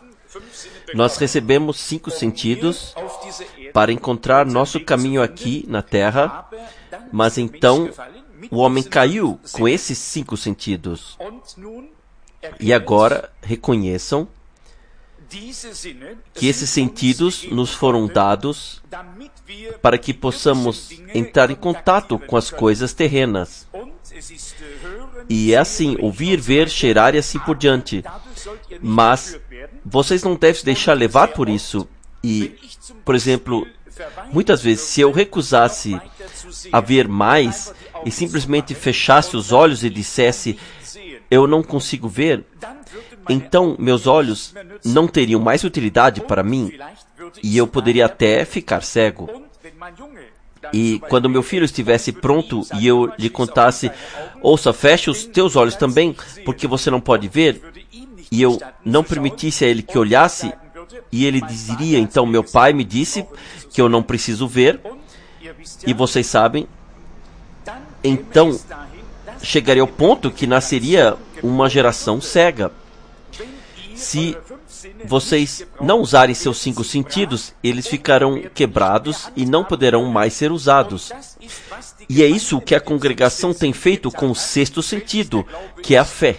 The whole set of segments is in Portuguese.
Nós recebemos 5 sentidos para encontrar nosso caminho aqui na Terra, mas então o homem caiu com esses 5 sentidos. E agora reconheçam que esses sentidos nos foram dados para que possamos entrar em contato com as coisas terrenas. E é assim, ouvir, ver, cheirar e assim por diante. Mas vocês não devem se deixar levar por isso. E, por exemplo, muitas vezes, se eu recusasse a ver mais e simplesmente fechasse os olhos e dissesse, eu não consigo ver, então meus olhos não teriam mais utilidade para mim e eu poderia até ficar cego. E quando meu filho estivesse pronto e eu lhe contasse, ouça, feche os teus olhos também, porque você não pode ver, e eu não permitisse a ele que olhasse, e ele diria, então meu pai me disse que eu não preciso ver, e vocês sabem, então chegaria ao ponto que nasceria uma geração cega. Se vocês não usarem seus 5 sentidos, eles ficarão quebrados e não poderão mais ser usados. E é isso que a congregação tem feito com o 6º sentido, que é a fé.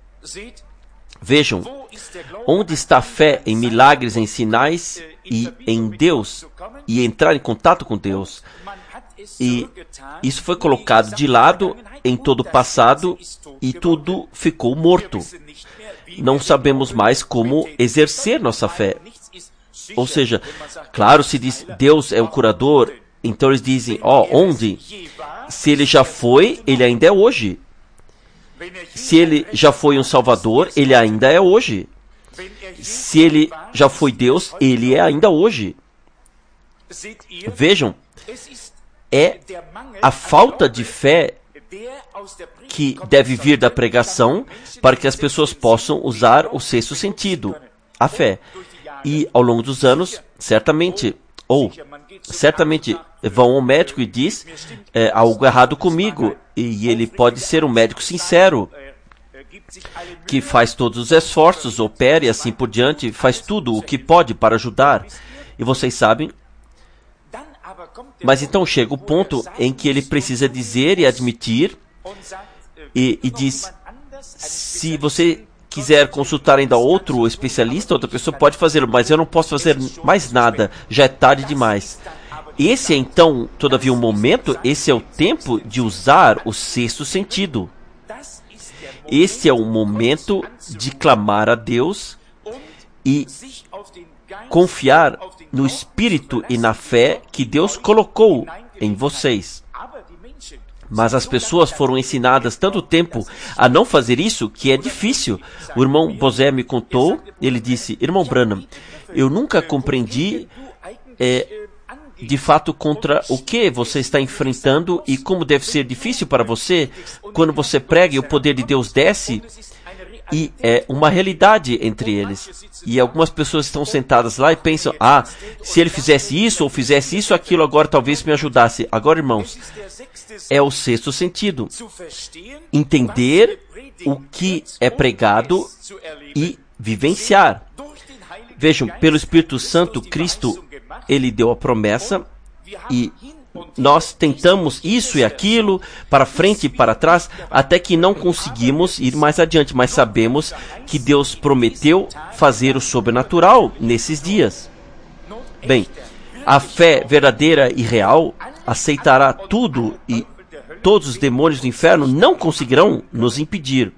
Vejam, onde está a fé em milagres, em sinais e em Deus, e entrar em contato com Deus? E isso foi colocado de lado em todo o passado e tudo ficou morto. Não sabemos mais como exercer nossa fé. Ou seja, claro, se diz Deus é o curador, então eles dizem, onde? Se ele já foi, ele ainda é hoje. Se ele já foi um salvador, ele ainda é hoje. Se ele já foi Deus, ele é ainda hoje. Vejam, é a falta de fé que deve vir da pregação para que as pessoas possam usar o 6º sentido, a fé. E ao longo dos anos, certamente vão ao médico e diz algo errado comigo, e ele pode ser um médico sincero, que faz todos os esforços, opera e assim por diante, faz tudo o que pode para ajudar. E vocês sabem, mas então chega o ponto em que ele precisa dizer e admitir, e diz, se você quiser consultar ainda outro especialista, outra pessoa pode fazê-lo, mas eu não posso fazer mais nada, já é tarde demais. Esse é então, todavia, um momento, esse é o tempo de usar o 6º sentido. Esse é o momento de clamar a Deus e confiar no Espírito e na fé que Deus colocou em vocês. Mas as pessoas foram ensinadas tanto tempo a não fazer isso que é difícil. O irmão Bosé me contou, ele disse, irmão Branham, eu nunca compreendi de fato contra o que você está enfrentando e como deve ser difícil para você quando você prega e o poder de Deus desce. E é uma realidade entre eles. E algumas pessoas estão sentadas lá e pensam, se ele fizesse isso ou fizesse isso, aquilo, agora talvez me ajudasse. Agora, irmãos, é o 6º sentido. Entender o que é pregado e vivenciar. Vejam, pelo Espírito Santo, Cristo, ele deu a promessa e nós tentamos isso e aquilo, para frente e para trás, até que não conseguimos ir mais adiante, mas sabemos que Deus prometeu fazer o sobrenatural nesses dias. Bem, a fé verdadeira e real aceitará tudo e todos os demônios do inferno não conseguirão nos impedir.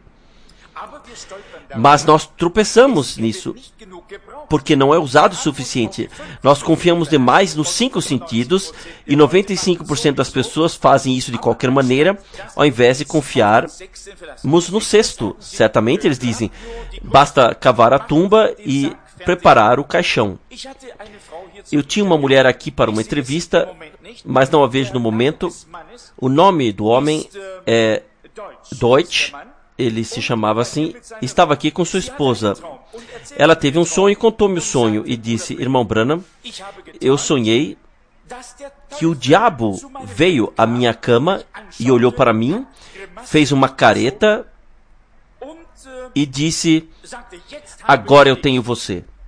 Mas nós tropeçamos nisso, porque não é usado o suficiente. Nós confiamos demais nos 5 sentidos e 95% das pessoas fazem isso de qualquer maneira, ao invés de confiarmos no 6º. Certamente eles dizem, basta cavar a tumba e preparar o caixão. Eu tinha uma mulher aqui para uma entrevista, mas não a vejo no momento. O nome do homem é Deutsch. Ele se chamava assim, estava aqui com sua esposa. Ela teve um sonho e contou-me o sonho e disse, irmão Branham, eu sonhei que o diabo veio à minha cama e olhou para mim, fez uma careta e disse, agora eu tenho você.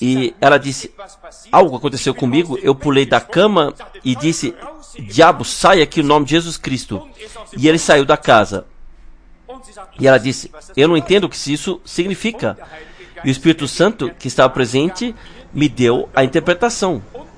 E ela disse, algo aconteceu comigo, eu pulei da cama e disse, diabo, sai aqui em nome de Jesus Cristo. E ele saiu da casa. E ela disse, eu não entendo o que isso significa. E o Espírito Santo, que estava presente, me deu a interpretação.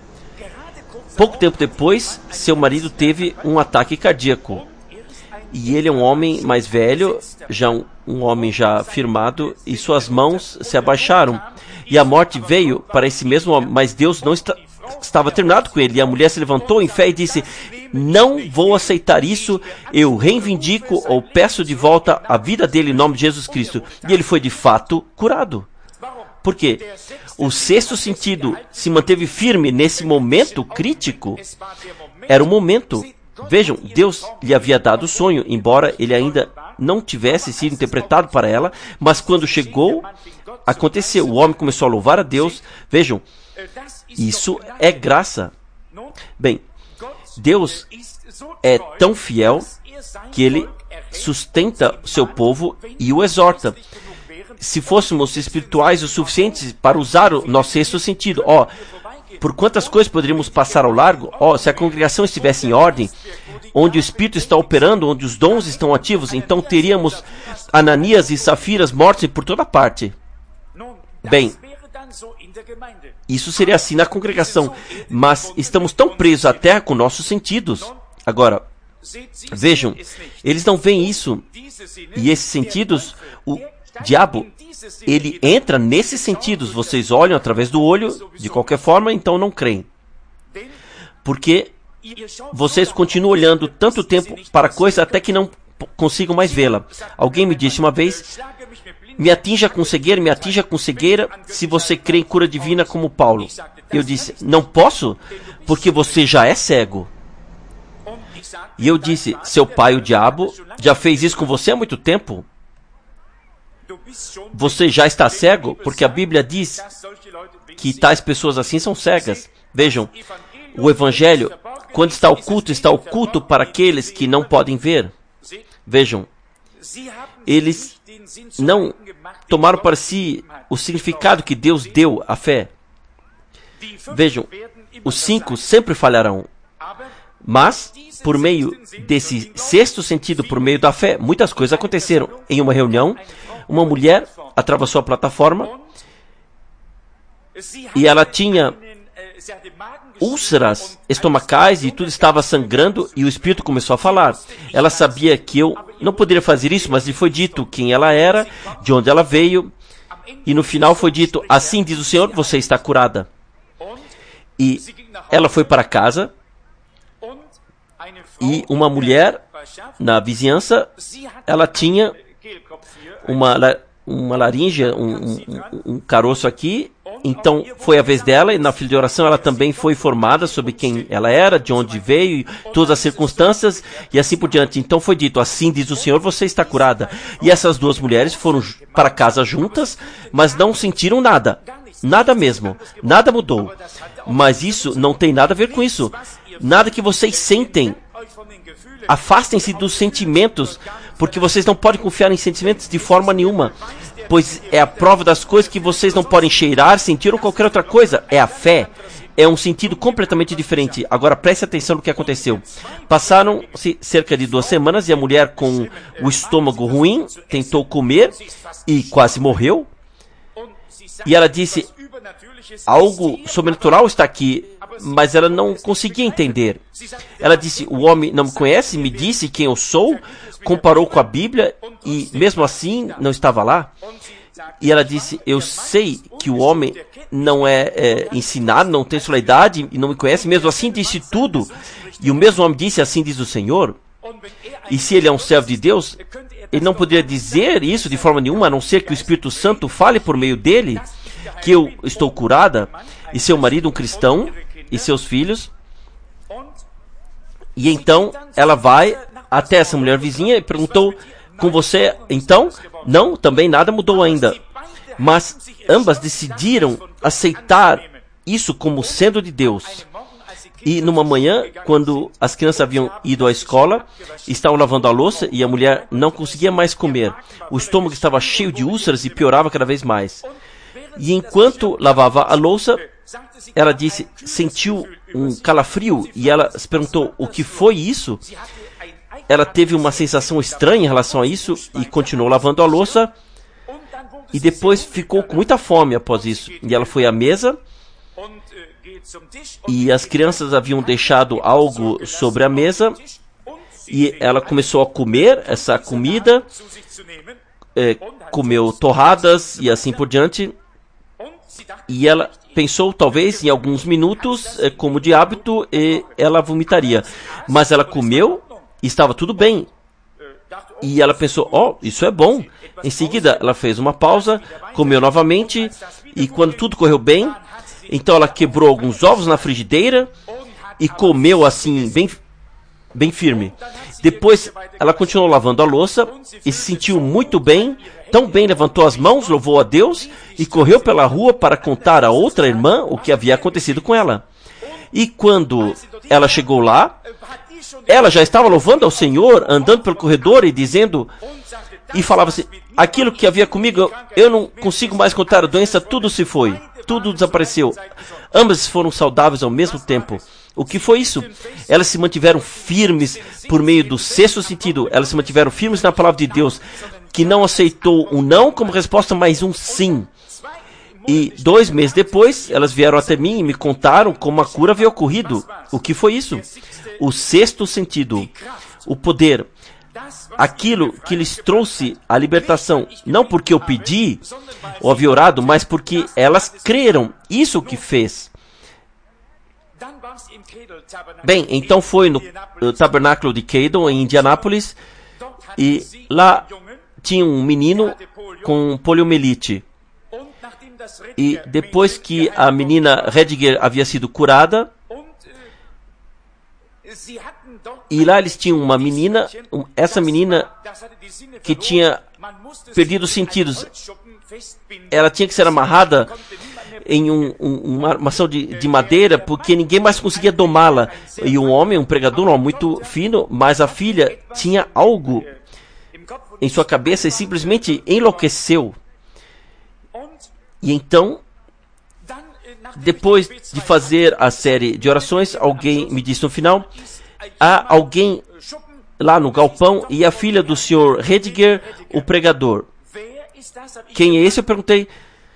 Pouco tempo depois, seu marido teve um ataque cardíaco. E ele é um homem mais velho, já um homem já firmado, e suas mãos se abaixaram. E a morte veio para esse mesmo homem, mas Deus não estava terminado com ele. E a mulher se levantou em fé e disse, não vou aceitar isso, eu reivindico ou peço de volta a vida dele em nome de Jesus Cristo. E ele foi de fato curado. Por quê? O sexto sentido se manteve firme nesse momento crítico. Era o momento. Vejam, Deus lhe havia dado o sonho, embora ele ainda não tivesse sido interpretado para ela, mas quando chegou, aconteceu. O homem começou a louvar a Deus. Vejam, isso é graça. Bem, Deus é tão fiel que ele sustenta o seu povo e o exorta. Se fôssemos espirituais o suficiente para usar o nosso sexto sentido, por quantas coisas poderíamos passar ao largo? Se a congregação estivesse em ordem, onde o Espírito está operando, onde os dons estão ativos, então teríamos Ananias e Safiras mortos por toda parte. Bem, isso seria assim na congregação, mas estamos tão presos à terra com nossos sentidos. Agora, vejam, eles não veem isso, e esses sentidos, o diabo, ele entra nesses sentidos. Vocês olham através do olho, de qualquer forma, então não creem. Porque vocês continuam olhando tanto tempo para a coisa até que não consigam mais vê-la. Alguém me disse uma vez, me atinja com cegueira, se você crê em cura divina como Paulo. Eu disse, não posso, porque você já é cego. E eu disse, seu pai, o diabo, já fez isso com você há muito tempo. Você já está cego, porque a Bíblia diz que tais pessoas assim são cegas. Vejam, o Evangelho, quando está oculto para aqueles que não podem ver. Vejam, eles não tomaram para si o significado que Deus deu à fé. Vejam, os 5 sempre falharão. Mas, por meio desse sexto sentido, por meio da fé, muitas coisas aconteceram. Em uma reunião, uma mulher atravessou a plataforma e ela tinha úlceras estomacais e tudo estava sangrando e o Espírito começou a falar. Ela sabia que eu não poderia fazer isso, mas lhe foi dito quem ela era, de onde ela veio, e no final foi dito, assim diz o Senhor, você está curada. E ela foi para casa e uma mulher na vizinhança, ela tinha uma laringe, um caroço aqui. Então foi a vez dela, e na fila de oração ela também foi informada sobre quem ela era, de onde veio, todas as circunstâncias e assim por diante. Então foi dito, assim diz o Senhor, você está curada. E essas duas mulheres foram para casa juntas, mas não sentiram nada. Nada mesmo. Nada mudou. Mas isso não tem nada a ver com isso. Nada que vocês sentem. Afastem-se dos sentimentos, porque vocês não podem confiar em sentimentos de forma nenhuma, pois é a prova das coisas que vocês não podem cheirar, sentir ou qualquer outra coisa. É a fé. É um sentido completamente diferente. Agora preste atenção no que aconteceu. Passaram-se cerca de 2 semanas e a mulher com o estômago ruim tentou comer e quase morreu. E ela disse, algo sobrenatural está aqui, mas ela não conseguia entender. Ela disse, o homem não me conhece, me disse quem eu sou, comparou com a Bíblia e mesmo assim não estava lá. E ela disse, eu sei que o homem não é ensinado, não tem sua idade e não me conhece, mesmo assim disse tudo. E o mesmo homem disse, assim diz o Senhor. E se ele é um servo de Deus, ele não poderia dizer isso de forma nenhuma, a não ser que o Espírito Santo fale por meio dele, que eu estou curada, e seu marido um cristão, e seus filhos. E então ela vai até essa mulher vizinha e perguntou, com você então? Não, também nada mudou ainda. Mas ambas decidiram aceitar isso como sendo de Deus. E numa manhã, quando as crianças haviam ido à escola, estavam lavando a louça e a mulher não conseguia mais comer. O estômago estava cheio de úlceras e piorava cada vez mais. E enquanto lavava a louça, ela disse, sentiu um calafrio, e ela se perguntou, o que foi isso? Ela teve uma sensação estranha em relação a isso, e continuou lavando a louça, e depois ficou com muita fome após isso. E ela foi à mesa, e as crianças haviam deixado algo sobre a mesa, e ela começou a comer essa comida, comeu torradas e assim por diante, e ela pensou, talvez, em alguns minutos, como de hábito, ela vomitaria. Mas ela comeu e estava tudo bem. E ela pensou, isso é bom. Em seguida, ela fez uma pausa, comeu novamente, e quando tudo correu bem, então ela quebrou alguns ovos na frigideira e comeu assim, bem firme. Depois, ela continuou lavando a louça e se sentiu muito bem, tão bem, levantou as mãos, louvou a Deus e correu pela rua para contar a outra irmã o que havia acontecido com ela. E quando ela chegou lá, ela já estava louvando ao Senhor, andando pelo corredor e dizendo, e falava assim, aquilo que havia comigo, eu não consigo mais contar a doença, tudo se foi, tudo desapareceu. Ambas foram saudáveis ao mesmo tempo. O que foi isso? Elas se mantiveram firmes por meio do sexto sentido. Elas se mantiveram firmes na palavra de Deus, que não aceitou um não como resposta, mas um sim. E 2 meses depois, elas vieram até mim e me contaram como a cura havia ocorrido. O que foi isso? O sexto sentido. O poder. Aquilo que lhes trouxe a libertação. Não porque eu pedi ou havia orado, mas porque elas creram. Isso que fez. Bem, então foi no tabernáculo de Keydon, em Indianápolis, e lá tinha um menino com poliomielite. E depois que a menina Rediger havia sido curada, e lá eles tinham uma menina, essa menina que tinha perdido os sentidos. Ela tinha que ser amarrada em uma armação de madeira, porque ninguém mais conseguia domá-la. E um homem, um pregador, um homem muito fino, mas a filha tinha algo em sua cabeça e simplesmente enlouqueceu. E então, depois de fazer a série de orações, alguém me disse no final, há alguém lá no galpão e a filha do Sr. Rediger, o pregador. Quem é esse? Eu perguntei.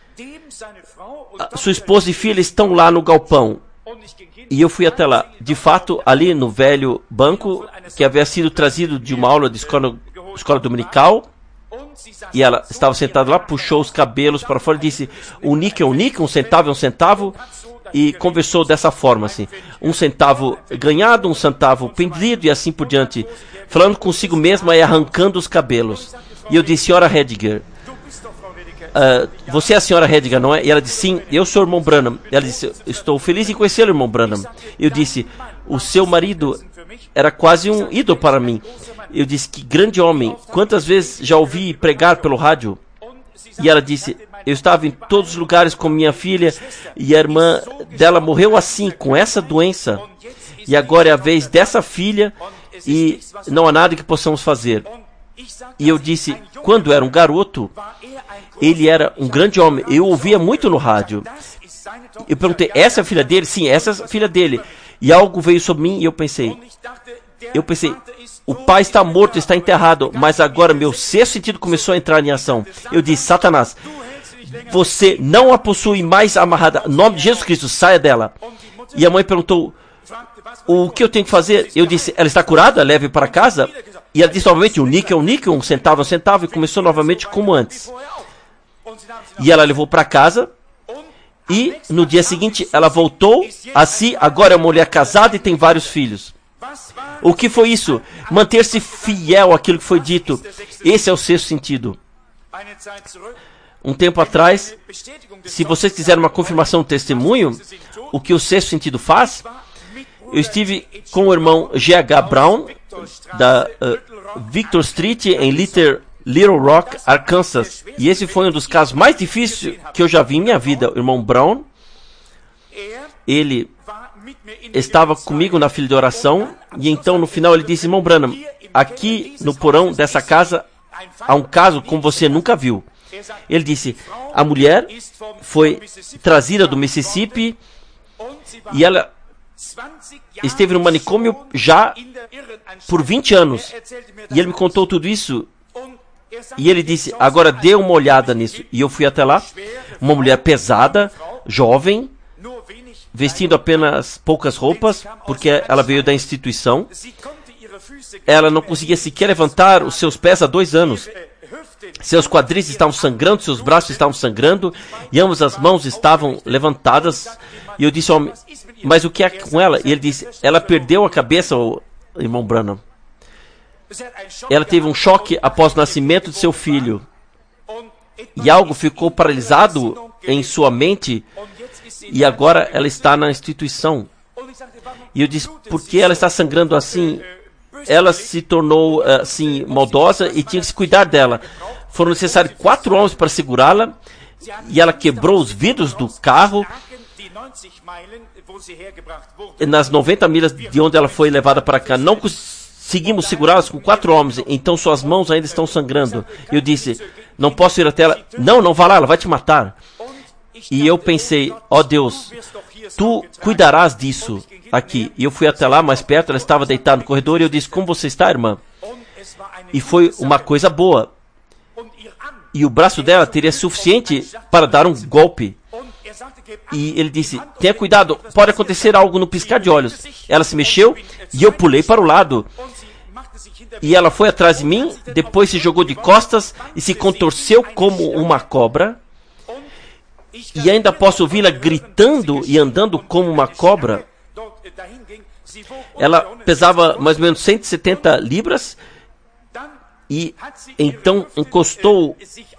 Sua esposa e filha estão lá no galpão. E eu fui até lá. De fato, ali no velho banco, que havia sido trazido de uma aula de escola dominical, e ela estava sentada lá, puxou os cabelos para fora e disse, um níquel é um níquel, um centavo é um centavo, e conversou dessa forma, assim, 1 centavo ganhado, 1 centavo perdido, e assim por diante, falando consigo mesma e arrancando os cabelos. E eu disse, senhora Rediger, você é a senhora Rediger, não é? E ela disse, sim, eu sou o irmão Branham. Ela disse, estou feliz em conhecer o irmão Branham. Eu disse, o seu marido era quase um ídolo para mim. Eu disse, que grande homem, quantas vezes já ouvi pregar pelo rádio? E ela disse, eu estava em todos os lugares com minha filha, e a irmã dela morreu assim, com essa doença, e agora é a vez dessa filha, e não há nada que possamos fazer. E eu disse, quando era um garoto, ele era um grande homem, eu ouvia muito no rádio. Eu perguntei, essa é a filha dele? Sim, essa é a filha dele. E algo veio sobre mim e eu pensei, o pai está morto, está enterrado, mas agora meu sexto sentido começou a entrar em ação. Eu disse, Satanás, você não a possui mais amarrada, em nome de Jesus Cristo, saia dela. E a mãe perguntou, o que eu tenho que fazer? Eu disse, ela está curada, leve para casa. E ela disse novamente, um níquel, um centavo, e começou novamente como antes. E ela levou para casa, e no dia seguinte ela voltou a si, agora é uma mulher casada e tem vários filhos. O que foi isso? Manter-se fiel àquilo que foi dito. Esse é o sexto sentido. Um tempo atrás, se vocês quiserem uma confirmação, um testemunho, o que o sexto sentido faz, eu estive com o irmão G.H. Brown, da Victor Street, em Little Rock, Arkansas. E esse foi um dos casos mais difíceis que eu já vi em minha vida. O irmão Brown, ele estava comigo na fila de oração, e então no final ele disse, irmão Branham, aqui no porão dessa casa há um caso como você nunca viu. Ele disse, a mulher foi trazida do Mississippi e ela esteve no manicômio já por 20 anos. E ele me contou tudo isso. E ele disse, agora dê uma olhada nisso. E eu fui até lá, uma mulher pesada, jovem, vestindo apenas poucas roupas, porque ela veio da instituição. Ela não conseguia sequer levantar os seus pés há 2 anos. Seus quadris estavam sangrando, seus braços estavam sangrando, e ambas as mãos estavam levantadas. E eu disse, homem, mas o que é com ela? E ele disse, ela perdeu a cabeça, irmão Branham. Ela teve um choque após o nascimento de seu filho. E algo ficou paralisado em sua mente, e agora ela está na instituição. E eu disse, por que ela está sangrando assim? Ela se tornou assim maldosa e tinha que se cuidar dela. Foram necessários 4 homens para segurá-la, e ela quebrou os vidros do carro nas 90 milhas de onde ela foi levada para cá. Não conseguimos segurá-las com 4 homens, então suas mãos ainda estão sangrando. Eu disse, não posso ir até ela. Não vá lá, ela vai te matar. E eu pensei, ó Deus, tu cuidarás disso aqui. E eu fui até lá, mais perto, ela estava deitada no corredor, e eu disse, como você está, irmã? E foi uma coisa boa. E o braço dela teria suficiente para dar um golpe. E ele disse, tenha cuidado, pode acontecer algo no piscar de olhos. Ela se mexeu, e eu pulei para o lado. E ela foi atrás de mim, depois se jogou de costas, e se contorceu como uma cobra. E ainda posso ouvi-la gritando e andando como uma cobra. Ela pesava mais ou menos 170 libras. E então encostou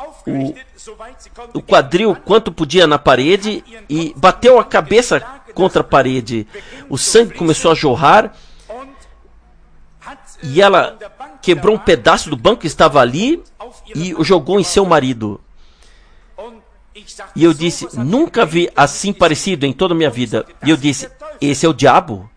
o quadril quanto podia na parede e bateu a cabeça contra a parede. O sangue começou a jorrar. E ela quebrou um pedaço do banco que estava ali e o jogou em seu marido. E eu disse, nunca vi assim parecido em toda a minha vida. E eu disse, esse é o diabo.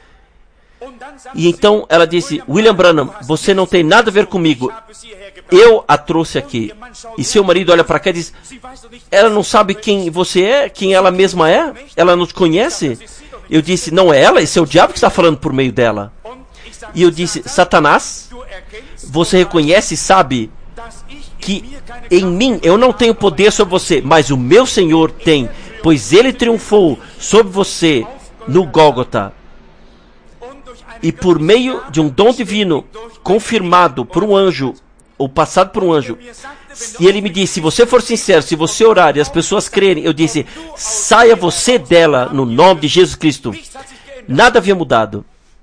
E então ela disse, William Branham, você não tem nada a ver comigo. Eu a trouxe aqui. E seu marido olha para cá e diz, ela não sabe quem você é, quem ela mesma é? Ela não te conhece? Eu disse, não é ela, esse é o diabo que está falando por meio dela. E eu disse, Satanás, você reconhece e sabe que em mim eu não tenho poder sobre você, mas o meu Senhor tem, pois ele triunfou sobre você no Gólgota. E por meio de um dom divino, confirmado por um anjo, ou passado por um anjo, e ele me disse, se você for sincero, se você orar e as pessoas crerem, eu disse, saia você dela no nome de Jesus Cristo. Nada havia mudado.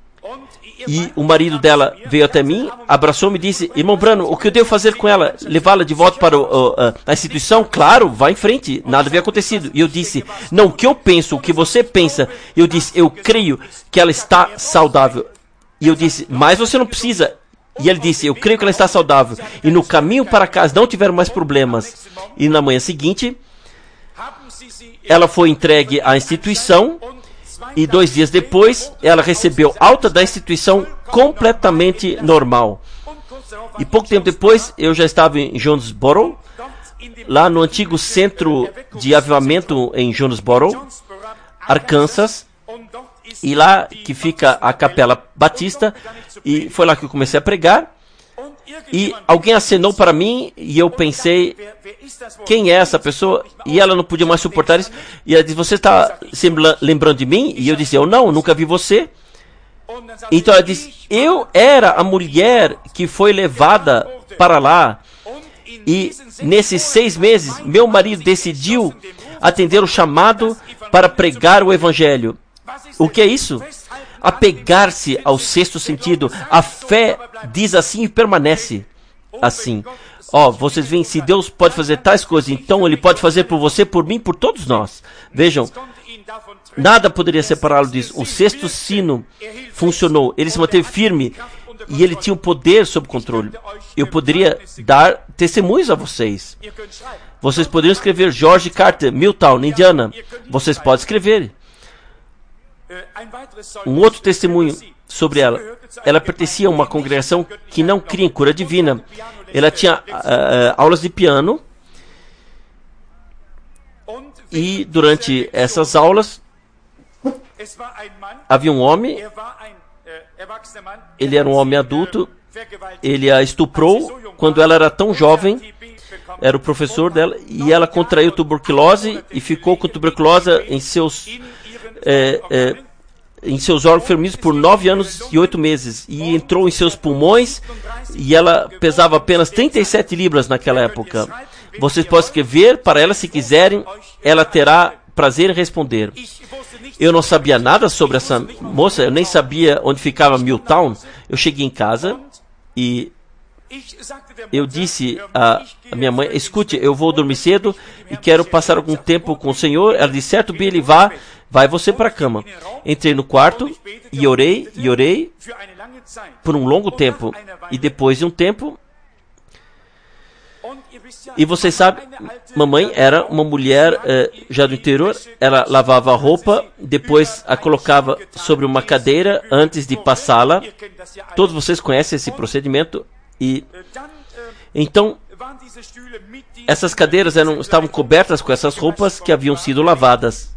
E o marido dela veio até mim, abraçou-me e disse, irmão Branham, o que eu devo fazer com ela? Levá-la de volta para a instituição? Claro, vá em frente, nada havia acontecido. E eu disse, não, o que eu penso, o que você pensa? Eu disse, eu creio que ela está saudável. E eu disse, mas você não precisa. E ele disse, eu creio que ela está saudável. E no caminho para casa não tiveram mais problemas. E na manhã seguinte, ela foi entregue à instituição. E 2 dias depois, ela recebeu alta da instituição completamente normal. E pouco tempo depois, eu já estava em Jonesboro, lá no antigo centro de avivamento em Jonesboro, Arkansas. E lá que fica a Capela Batista. E foi lá que eu comecei a pregar. E alguém acenou para mim e eu pensei, quem é essa pessoa? E ela não podia mais suportar isso. E ela disse, você está se lembrando de mim? E eu disse, eu não, nunca vi você. Então ela disse, eu era a mulher que foi levada para lá. E nesses 6 meses, meu marido decidiu atender o chamado para pregar o evangelho. O que é isso? Apegar-se ao 6º sentido. A fé diz assim e permanece assim. Vocês veem, se Deus pode fazer tais coisas, então Ele pode fazer por você, por mim, por todos nós. Vejam, nada poderia separá-lo disso. O 6º sino funcionou. Ele se manteve firme e ele tinha o poder sob controle. Eu poderia dar testemunhos a vocês. Vocês poderiam escrever George Carter, Milltown, Indiana. Vocês podem escrever. Um outro testemunho sobre ela. Ela pertencia a uma congregação que não cria em cura divina. Ela tinha aulas de piano E durante essas aulas, havia um homem, ele era um homem adulto, ele a estuprou quando ela era tão jovem, era o professor dela, e ela contraiu tuberculose e ficou com tuberculose em seus órgãos enfermizos por 9 anos e 8 meses, e entrou em seus pulmões, e ela pesava apenas 37 libras naquela época. Vocês podem escrever para ela se quiserem, ela terá prazer em responder. Eu não sabia nada sobre essa moça, eu nem sabia onde ficava Milltown. Eu cheguei em casa e eu disse à minha mãe, escute, eu vou dormir cedo e quero passar algum tempo com o Senhor. Ela disse, certo, Billy, vai você para a cama. Entrei no quarto e orei por um longo tempo. E depois de um tempo, e vocês sabem, mamãe era uma mulher já do interior, ela lavava a roupa, depois a colocava sobre uma cadeira antes de passá-la. Todos vocês conhecem esse procedimento. E então, essas cadeiras estavam cobertas com essas roupas que haviam sido lavadas.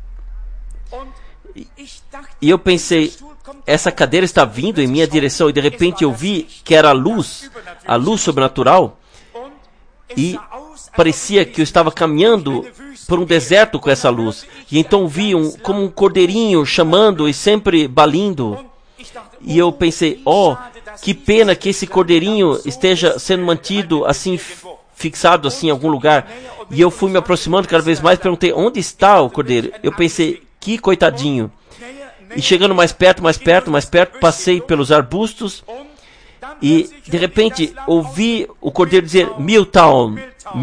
E eu pensei, essa cadeira está vindo em minha direção, e de repente eu vi que era a luz sobrenatural, e parecia que eu estava caminhando por um deserto com essa luz. E então vi como um cordeirinho chamando e sempre balindo. E eu pensei, que pena que esse cordeirinho esteja sendo mantido assim, fixado assim em algum lugar. E eu fui me aproximando cada vez mais, perguntei, onde está o cordeiro? Eu pensei, que coitadinho. E chegando mais perto, passei pelos arbustos, e de repente ouvi o cordeiro dizer, Milltown.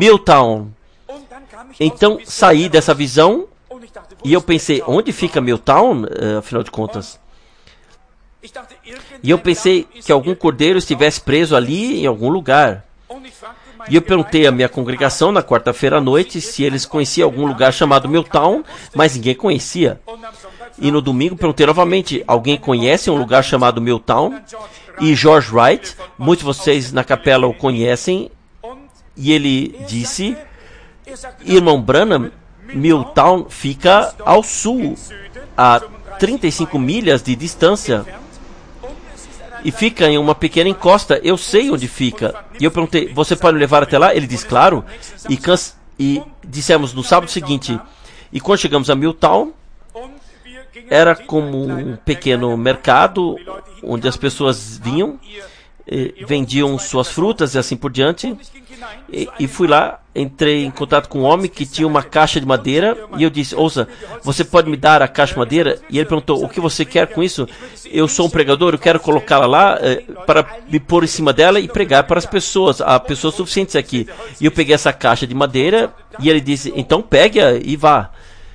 Então saí dessa visão, e eu pensei, onde fica Milltown, afinal de contas? E eu pensei que algum cordeiro estivesse preso ali em algum lugar. E eu perguntei à minha congregação na quarta-feira à noite se eles conheciam algum lugar chamado Milltown, mas ninguém conhecia. E no domingo perguntei novamente, alguém conhece um lugar chamado Milltown? E George Wright, muitos de vocês na capela o conhecem, e ele disse, irmão Branham, Milltown fica ao sul, a 35 milhas de distância, e fica em uma pequena encosta. Eu sei onde fica. E eu perguntei, você pode me levar até lá? Ele disse, claro. E dissemos no sábado seguinte, e quando chegamos a Milltown, era como um pequeno mercado, onde as pessoas vinham, vendiam suas frutas e assim por diante. E fui lá, entrei em contato com um homem que tinha uma caixa de madeira, e eu disse, ouça, você pode me dar a caixa de madeira? E ele perguntou, o que você quer com isso? Eu sou um pregador, eu quero colocá-la lá para me pôr em cima dela e pregar para as pessoas, há pessoas suficientes aqui. E eu peguei essa caixa de madeira, e ele disse, então pegue-a e vá.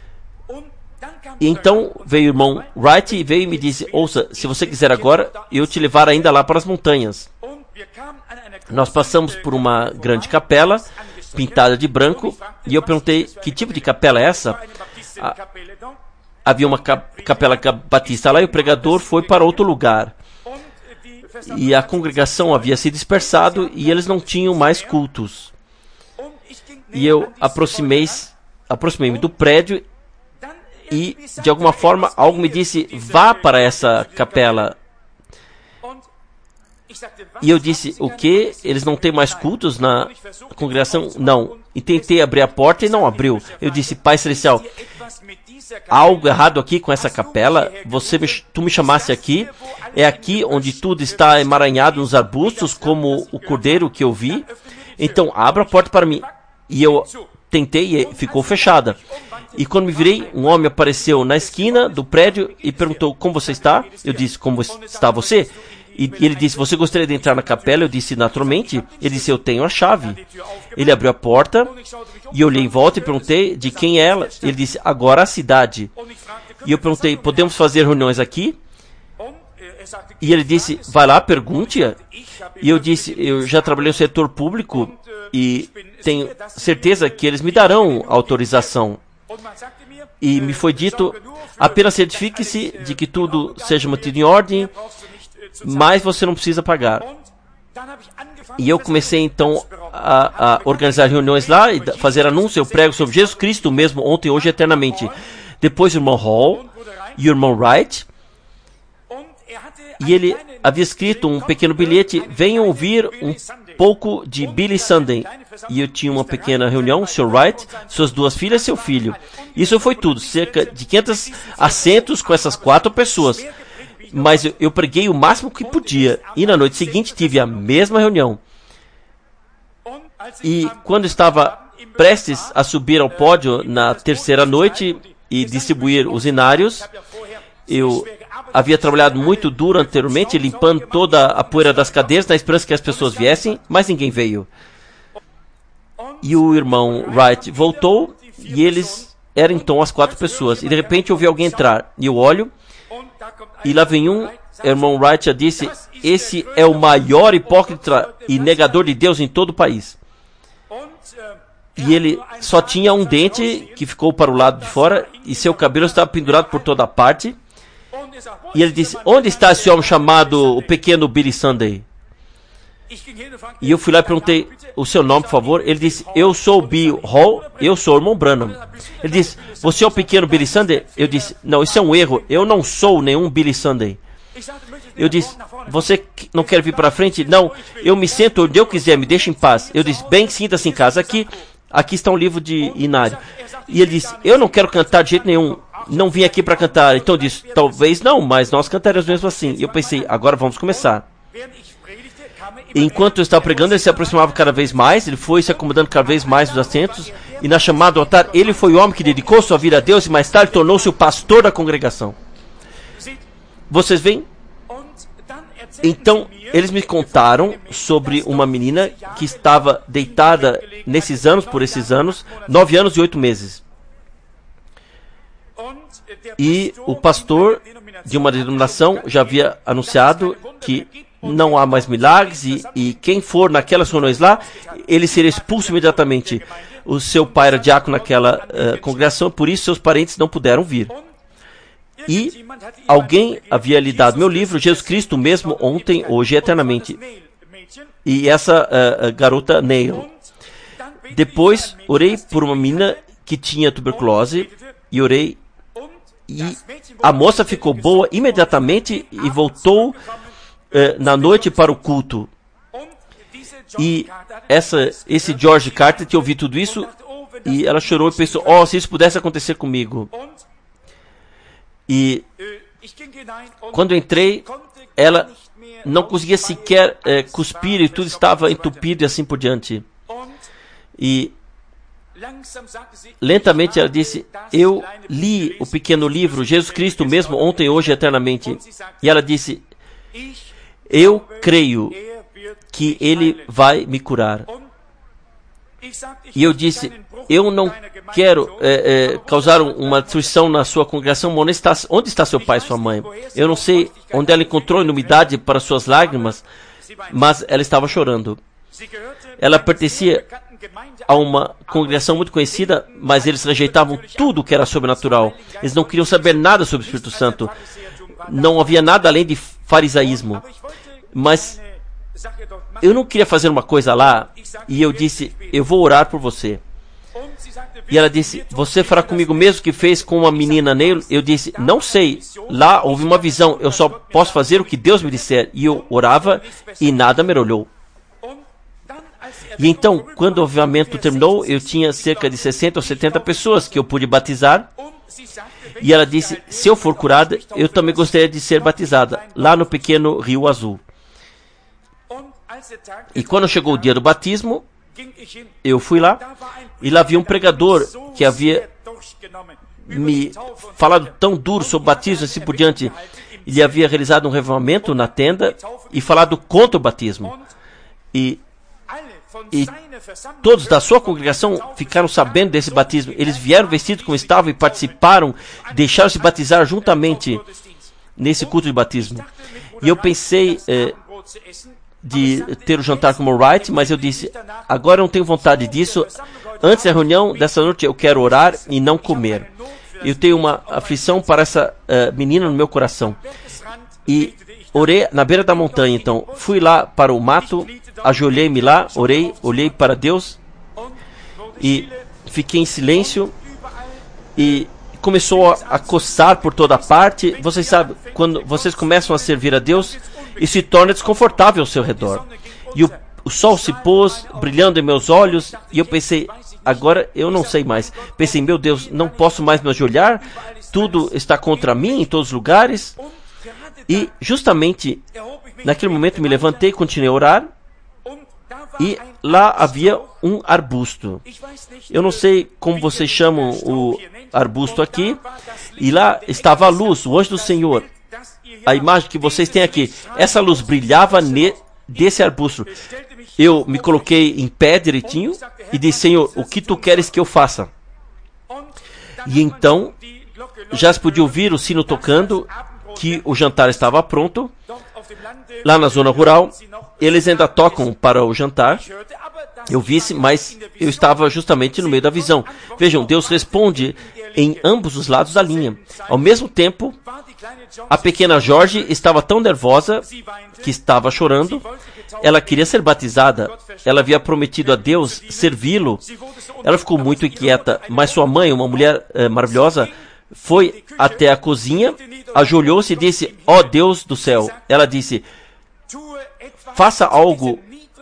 E então veio o irmão Wright e veio e me disse, ouça, se você quiser agora, eu te levar ainda lá para as montanhas. Nós passamos por uma grande capela, pintada de branco, e eu perguntei, que tipo de capela é essa? Havia uma capela batista lá, e o pregador foi para outro lugar. E a congregação havia se dispersado, e eles não tinham mais cultos. E eu aproximei-me do prédio, e de alguma forma algo me disse, vá para essa capela. E eu disse, o que? Eles não têm mais cultos na congregação? Não. E tentei abrir a porta e não abriu. Eu disse, Pai Celestial, há algo errado aqui com essa capela? Tu me chamaste aqui? É aqui onde tudo está emaranhado nos arbustos, como o cordeiro que eu vi? Então, abra a porta para mim. E eu tentei e ficou fechada. E quando me virei, um homem apareceu na esquina do prédio e perguntou, como você está? Eu disse, como está você? E ele disse, você gostaria de entrar na capela? Eu disse, naturalmente. Ele disse, eu tenho a chave. Ele abriu a porta e eu olhei em volta e perguntei de quem é ela. Ele disse, agora a cidade. E eu perguntei, podemos fazer reuniões aqui? E ele disse, vai lá, pergunte-a. E eu disse, eu já trabalhei no setor público e tenho certeza que eles me darão autorização. E me foi dito, apenas certifique-se de que tudo seja mantido em ordem, mas você não precisa pagar. E eu comecei então a organizar reuniões lá e fazer anúncio. Eu prego sobre Jesus Cristo mesmo, ontem, hoje, eternamente. Depois o irmão Hall e o irmão Wright. E ele havia escrito um pequeno bilhete: venham ouvir um pouco de Billy Sunday. E eu tinha uma pequena reunião, o Sr. Wright, suas 2 filhas e seu filho. Isso foi tudo, cerca de 500 assentos com essas 4 pessoas. Mas eu preguei o máximo que podia. E na noite seguinte tive a mesma reunião. E quando estava prestes a subir ao pódio na terceira noite e distribuir os inários, eu havia trabalhado muito duro anteriormente, limpando toda a poeira das cadeiras, na esperança que as pessoas viessem, mas ninguém veio. E o irmão Wright voltou, e eles eram então as 4 pessoas. E de repente eu vi alguém entrar, e eu olho, e lá vem um. O irmão Wright já disse: esse é o maior hipócrita e negador de Deus em todo o país. E ele só tinha um dente que ficou para o lado de fora, e seu cabelo estava pendurado por toda parte. E ele disse: onde está esse homem chamado o pequeno Billy Sunday? E eu fui lá e perguntei: o seu nome, por favor? Ele disse: eu sou o Bill Hall, eu sou o irmão Branham. Ele disse: você é o pequeno Billy Sunday? Eu disse: não, isso é um erro, eu não sou nenhum Billy Sunday. Eu disse: você não quer vir para frente? Não, eu me sento onde eu quiser, me deixe em paz. Eu disse: bem, sinta-se em casa, aqui está um livro de inário. E ele disse: eu não quero cantar de jeito nenhum, não vim aqui para cantar. Então eu disse: talvez não, mas nós cantaremos mesmo assim. E eu pensei: agora vamos começar. E enquanto eu estava pregando, ele se aproximava cada vez mais, ele foi se acomodando cada vez mais nos assentos, e na chamada do altar, ele foi o homem que dedicou sua vida a Deus e mais tarde tornou-se o pastor da congregação. Vocês veem? Então, eles me contaram sobre uma menina que estava deitada por esses anos, 9 anos e 8 meses. E o pastor de uma denominação já havia anunciado que não há mais milagres e quem for naquelas reuniões lá, ele seria expulso imediatamente. O seu pai era diácono naquela congregação, por isso seus parentes não puderam vir. E alguém havia lhe dado meu livro, Jesus Cristo mesmo, ontem, hoje e eternamente. E essa garota Neil. Depois, orei por uma menina que tinha tuberculose, e orei, e a moça ficou boa imediatamente e voltou na noite para o culto. E esse George Carter tinha ouvido tudo isso, e ela chorou e pensou: oh, se isso pudesse acontecer comigo. E quando eu entrei, ela não conseguia sequer cuspir, e tudo estava entupido e assim por diante. E lentamente ela disse: eu li o pequeno livro Jesus Cristo mesmo, ontem, hoje e eternamente. E ela disse: eu creio que ele vai me curar. E eu disse: eu não quero causar uma destruição na sua congregação. Onde está seu pai e sua mãe? Eu não sei onde ela encontrou inumbridade para suas lágrimas, mas ela estava chorando. Ela pertencia a uma congregação muito conhecida, mas eles rejeitavam tudo que era sobrenatural. Eles não queriam saber nada sobre o Espírito Santo. Não havia nada além de farisaísmo. Mas eu não queria fazer uma coisa lá, e eu disse: eu vou orar por você. E ela disse: você fará comigo mesmo que fez com uma menina Neil? Eu disse: não sei, lá houve uma visão, eu só posso fazer o que Deus me disser. E eu orava e nada me olhou. E então, quando o avivamento terminou, eu tinha cerca de 60 ou 70 pessoas que eu pude batizar. E ela disse: se eu for curada, eu também gostaria de ser batizada, lá no pequeno Rio Azul. E quando chegou o dia do batismo, eu fui lá, e lá havia um pregador que havia me falado tão duro sobre batismo e assim por diante. Ele havia realizado um revivamento na tenda e falado contra o batismo. E todos da sua congregação ficaram sabendo desse batismo. Eles vieram vestidos como estavam e participaram, deixaram-se batizar juntamente nesse culto de batismo. E eu pensei de ter o jantar com o Wright, mas eu disse: agora eu não tenho vontade disso. Antes da reunião dessa noite eu quero orar e não comer. Eu tenho uma aflição para essa menina no meu coração. E orei na beira da montanha. Então, fui lá para o mato, ajoelhei-me lá, orei, olhei para Deus e fiquei em silêncio e começou a coçar por toda parte. Vocês sabem, quando vocês começam a servir a Deus, isso se torna desconfortável ao seu redor. E o sol se pôs, brilhando em meus olhos, e eu pensei, agora eu não sei mais. Pensei, meu Deus, não posso mais me ajoelhar, tudo está contra mim em todos os lugares. E justamente naquele momento me levantei, continuei a orar, e lá havia um arbusto. Eu não sei como vocês chamam o arbusto aqui. E lá estava a luz, o anjo do Senhor. A imagem que vocês têm aqui. Essa luz brilhava desse arbusto. Eu me coloquei em pé direitinho e disse, Senhor, o que tu queres que eu faça? E então, já se podia ouvir o sino tocando, que o jantar estava pronto. Lá na zona rural, eles ainda tocam para o jantar. Eu vi-se, mas eu estava justamente no meio da visão. Vejam, Deus responde em ambos os lados da linha. Ao mesmo tempo, a pequena Jorge estava tão nervosa que estava chorando. Ela queria ser batizada. Ela havia prometido a Deus servi-lo. Ela ficou muito inquieta, mas sua mãe, uma mulher maravilhosa, foi até a cozinha, ajoelhou-se e disse, ó Deus do céu. Ela disse, faça algo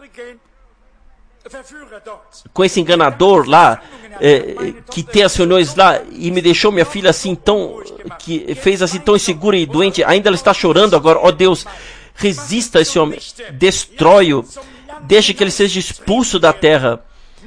com esse enganador lá, que tem as reuniões lá, e me deixou minha filha assim que fez assim tão insegura e doente, ainda ela está chorando agora, ó Deus, resista a esse homem, destrói-o, deixe que ele seja expulso da terra.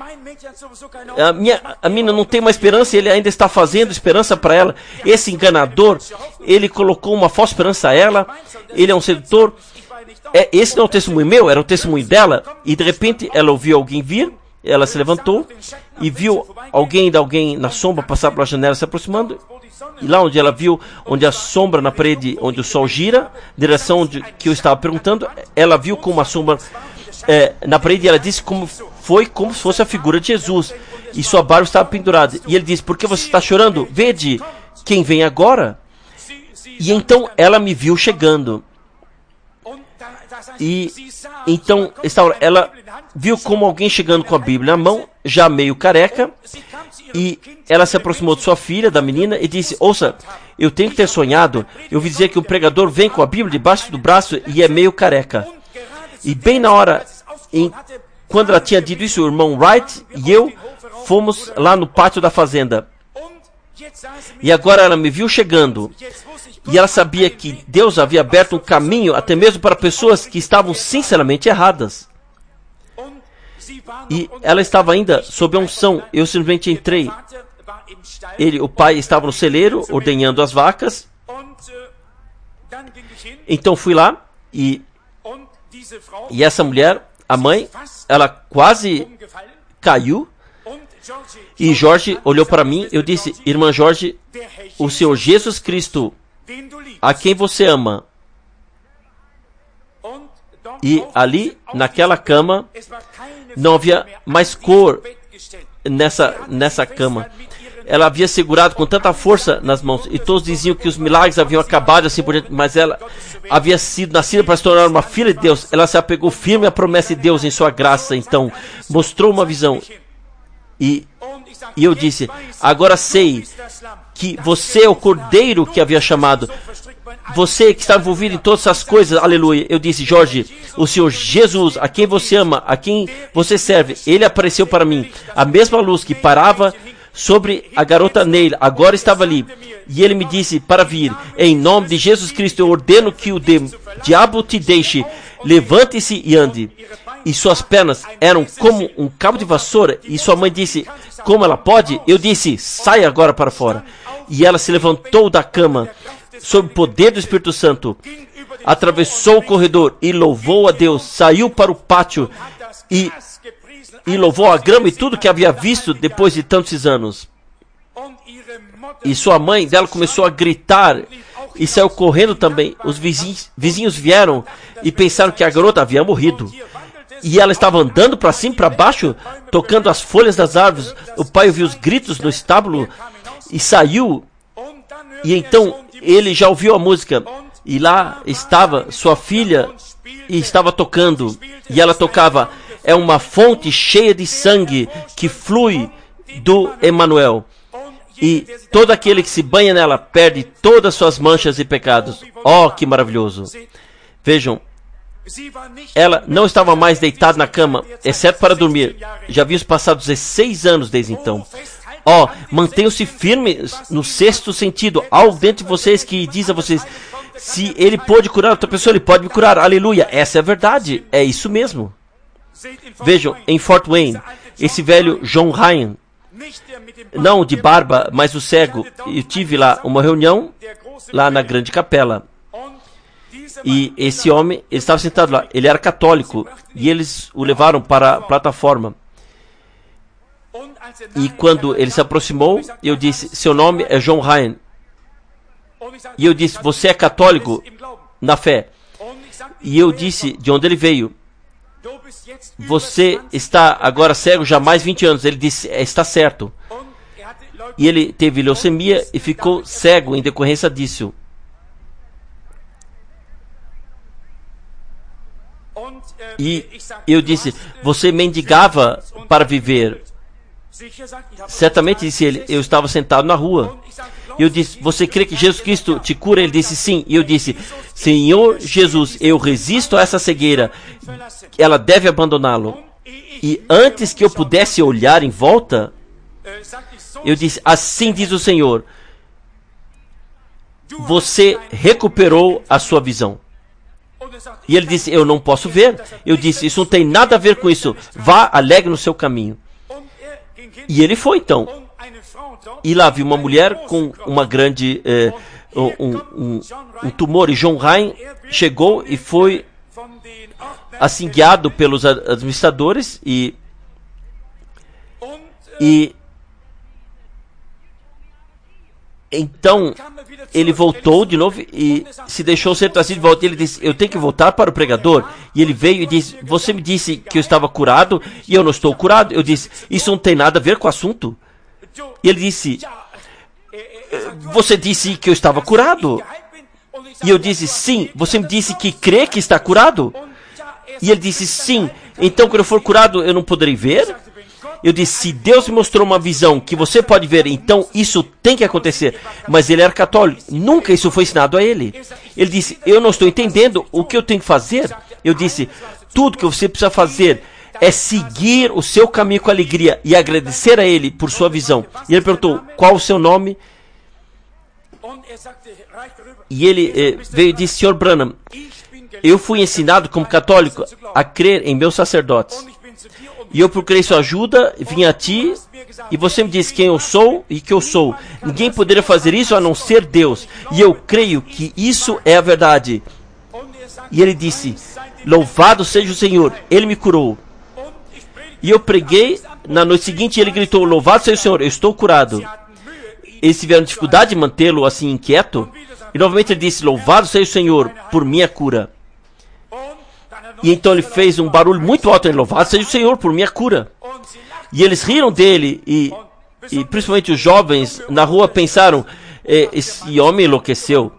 A minha não tem uma esperança, ele ainda está fazendo esperança para ela. Esse enganador, ele colocou uma falsa esperança a ela, ele é um sedutor. Esse não é o testemunho meu, era o testemunho dela. E de repente ela ouviu alguém vir, ela se levantou e viu alguém na sombra passar pela janela se aproximando. E lá onde ela viu, onde a sombra na parede, onde o sol gira, direção que eu estava perguntando, ela viu como uma sombra na parede, e ela disse como se fosse a figura de Jesus. E sua barba estava pendurada. E ele disse, por que você está chorando? Vede quem vem agora. E então ela me viu chegando. E então ela viu como alguém chegando com a Bíblia na mão, já meio careca, e ela se aproximou de sua filha, da menina, e disse, ouça, eu tenho que ter sonhado, eu ouvi dizer que o pregador vem com a Bíblia debaixo do braço e é meio careca. E bem na hora, quando ela tinha dito isso, o irmão Wright e eu fomos lá no pátio da fazenda. E agora ela me viu chegando. E ela sabia que Deus havia aberto um caminho até mesmo para pessoas que estavam sinceramente erradas. E ela estava ainda sob a unção. Eu simplesmente entrei. O pai estava no celeiro, ordenhando as vacas. Então fui lá e essa mulher, a mãe, ela quase caiu. E Jorge olhou para mim. Eu disse, irmã Jorge, o Senhor Jesus Cristo, a quem você ama. E ali, naquela cama, não havia mais cor nessa cama. Ela havia segurado com tanta força nas mãos, e todos diziam que os milagres haviam acabado assim por diante, mas ela havia sido nascida para se tornar uma filha de Deus. Ela se apegou firme à promessa de Deus em sua graça. Então mostrou uma visão, e eu disse, agora sei que você é o Cordeiro que havia chamado, você que está envolvido em todas essas coisas, aleluia. Eu disse, Jorge, o Senhor Jesus, a quem você ama, a quem você serve, ele apareceu para mim. A mesma luz que parava sobre a garota Neila agora estava ali. E ele me disse para vir. Em nome de Jesus Cristo, eu ordeno que o diabo te deixe. Levante-se e ande. E suas pernas eram como um cabo de vassoura. E sua mãe disse, como ela pode? Eu disse, saia agora para fora. E ela se levantou da cama, sob o poder do Espírito Santo, atravessou o corredor e louvou a Deus, saiu para o pátio e louvou a grama e tudo que havia visto depois de tantos anos. E sua mãe dela começou a gritar e saiu correndo também. Os vizinhos vieram e pensaram que a garota havia morrido. E ela estava andando para cima e para baixo, tocando as folhas das árvores. O pai ouviu os gritos no estábulo e saiu. E então ele já ouviu a música. E lá estava sua filha e estava tocando. E ela tocava: é uma fonte cheia de sangue que flui do Emanuel. E todo aquele que se banha nela perde todas suas manchas e pecados. Oh, que maravilhoso! Vejam, ela não estava mais deitada na cama, exceto para dormir. Já haviam passado 16 anos desde então. Oh, mantenham-se firmes no sexto sentido. Algo dentro de vocês que diz a vocês: se ele pode curar outra pessoa, ele pode me curar. Aleluia! Essa é a verdade. É isso mesmo. Vejam, em Fort Wayne, esse velho John Ryan, não de barba, mas o cego. Eu tive lá uma reunião, lá na grande capela. E esse homem, ele estava sentado lá. Ele era católico. E eles o levaram para a plataforma. E quando ele se aproximou, eu disse: seu nome é John Ryan. E eu disse: você é católico na fé? E eu disse de onde ele veio. Você está agora cego já há mais 20 anos. Ele disse: está certo. E ele teve leucemia e ficou cego em decorrência disso. E eu disse: você mendigava para viver. Certamente, disse ele, eu estava sentado na rua. E eu disse: você crê que Jesus Cristo te cura? Ele disse: sim. E eu disse: Senhor Jesus, eu resisto a essa cegueira. Ela deve abandoná-lo. E antes que eu pudesse olhar em volta, eu disse: assim diz o Senhor, você recuperou a sua visão. E ele disse: eu não posso ver. Eu disse: isso não tem nada a ver com isso. Vá, alegre no seu caminho. E ele foi então. E lá viu uma mulher com uma grande um tumor. E John Ryan chegou e foi assim guiado pelos administradores e então ele voltou de novo e se deixou ser trazido de volta. Ele disse: eu tenho que voltar para o pregador. E ele veio e disse: você me disse que eu estava curado e eu não estou curado. Eu disse: isso não tem nada a ver com o assunto. E ele disse: você disse que eu estava curado. E eu disse: sim. Você me disse que crê que está curado. E ele disse: sim. Então quando eu for curado eu não poderei ver? Eu disse: se Deus me mostrou uma visão que você pode ver, então isso tem que acontecer. Mas ele era católico. Nunca isso foi ensinado a ele. Ele disse: eu não estou entendendo o que eu tenho que fazer. Eu disse: tudo que você precisa fazer é seguir o seu caminho com alegria e agradecer a ele por sua visão. E ele perguntou: qual o seu nome? E ele veio e disse: Sr. Branham, eu fui ensinado como católico a crer em meus sacerdotes. E eu procurei sua ajuda, vim a ti, e você me disse quem eu sou e que eu sou. Ninguém poderia fazer isso a não ser Deus. E eu creio que isso é a verdade. E ele disse: louvado seja o Senhor, ele me curou. E eu preguei, na noite seguinte ele gritou: louvado seja o Senhor, eu estou curado. Eles tiveram dificuldade de mantê-lo assim inquieto. E novamente ele disse: louvado seja o Senhor por minha cura. E então ele fez um barulho muito alto: louvado seja o Senhor por minha cura. E eles riram dele, e principalmente os jovens na rua pensaram: esse homem enlouqueceu.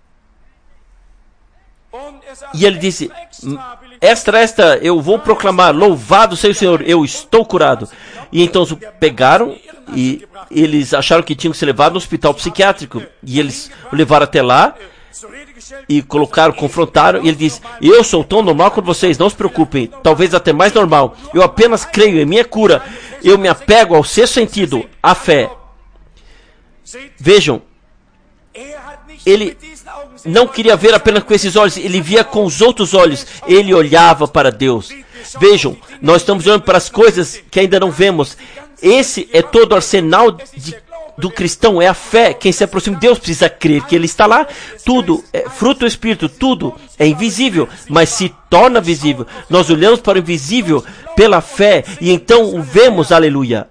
E ele disse: esta, eu vou proclamar, louvado seja o Senhor, eu estou curado. E então o pegaram e eles acharam que tinham que ser levado no hospital psiquiátrico. E eles o levaram até lá e colocaram, confrontaram, e ele disse: eu sou tão normal quanto vocês, não se preocupem, talvez até mais normal. Eu apenas creio em minha cura. Eu me apego ao sexto sentido, a fé. Vejam, ele não queria ver apenas com esses olhos, ele via com os outros olhos. Ele olhava para Deus. Vejam, nós estamos olhando para as coisas que ainda não vemos. Esse é todo o arsenal do cristão, é a fé. Quem se aproxima de Deus precisa crer que Ele está lá. Tudo é fruto do Espírito, tudo é invisível, mas se torna visível. Nós olhamos para o invisível pela fé e então o vemos, aleluia.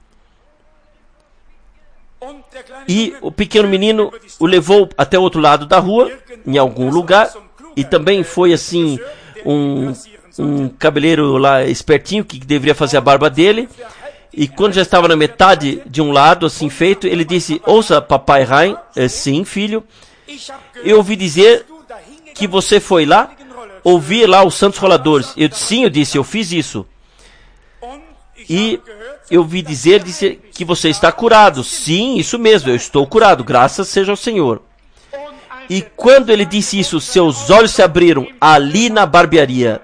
E o pequeno menino o levou até o outro lado da rua, em algum lugar, e também foi assim um cabeleireiro lá espertinho que deveria fazer a barba dele. E quando já estava na metade de um lado, assim feito, ele disse: ouça, papai Ryan, sim, filho, eu ouvi dizer que você foi lá ouvir lá os santos roladores. Eu disse, sim, eu disse, eu fiz isso. E eu vi dizer que você está curado. Sim, isso mesmo, eu estou curado, graças seja ao Senhor. E quando ele disse isso, seus olhos se abriram ali na barbearia.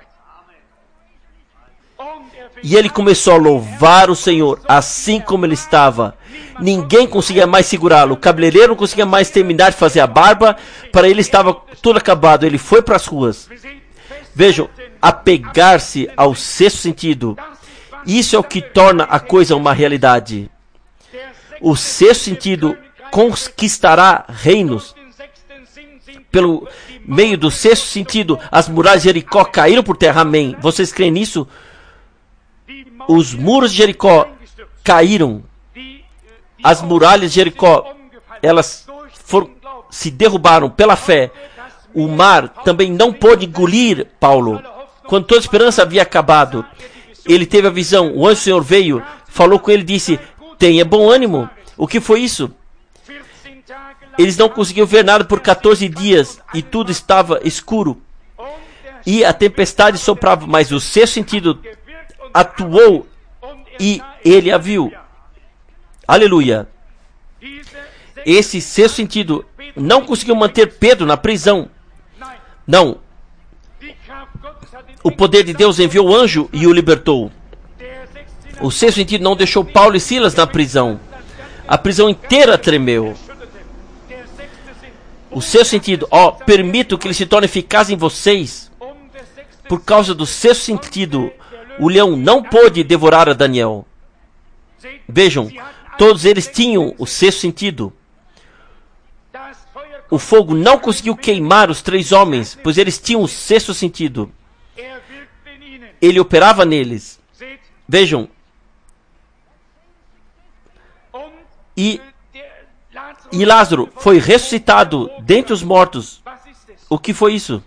E ele começou a louvar o Senhor, assim como ele estava. Ninguém conseguia mais segurá-lo. O cabeleireiro não conseguia mais terminar de fazer a barba. Para ele estava tudo acabado. Ele foi para as ruas. Vejam, apegar-se ao sexto sentido. Isso é o que torna a coisa uma realidade. O sexto sentido conquistará reinos. Pelo meio do sexto sentido, as muralhas de Jericó caíram por terra. Amém. Vocês creem nisso? Os muros de Jericó caíram. As muralhas de Jericó, elas se derrubaram pela fé. O mar também não pôde engolir Paulo. Quando toda esperança havia acabado, ele teve a visão. O anjo do Senhor veio, falou com ele e disse, tenha bom ânimo. O que foi isso? Eles não conseguiam ver nada por 14 dias e tudo estava escuro. E a tempestade soprava, mas o sexto sentido atuou e ele a viu. Aleluia. Esse sexto sentido não conseguiu manter Pedro na prisão. Não. O poder de Deus enviou o anjo e o libertou. O sexto sentido não deixou Paulo e Silas na prisão. A prisão inteira tremeu. O sexto sentido, permito que ele se torne eficaz em vocês. Por causa do sexto sentido, o leão não pôde devorar a Daniel. Vejam, todos eles tinham o sexto sentido. O fogo não conseguiu queimar os 3 homens, pois eles tinham o sexto sentido. Ele operava neles. Vejam. E Lázaro foi ressuscitado dentre os mortos. O que foi isso?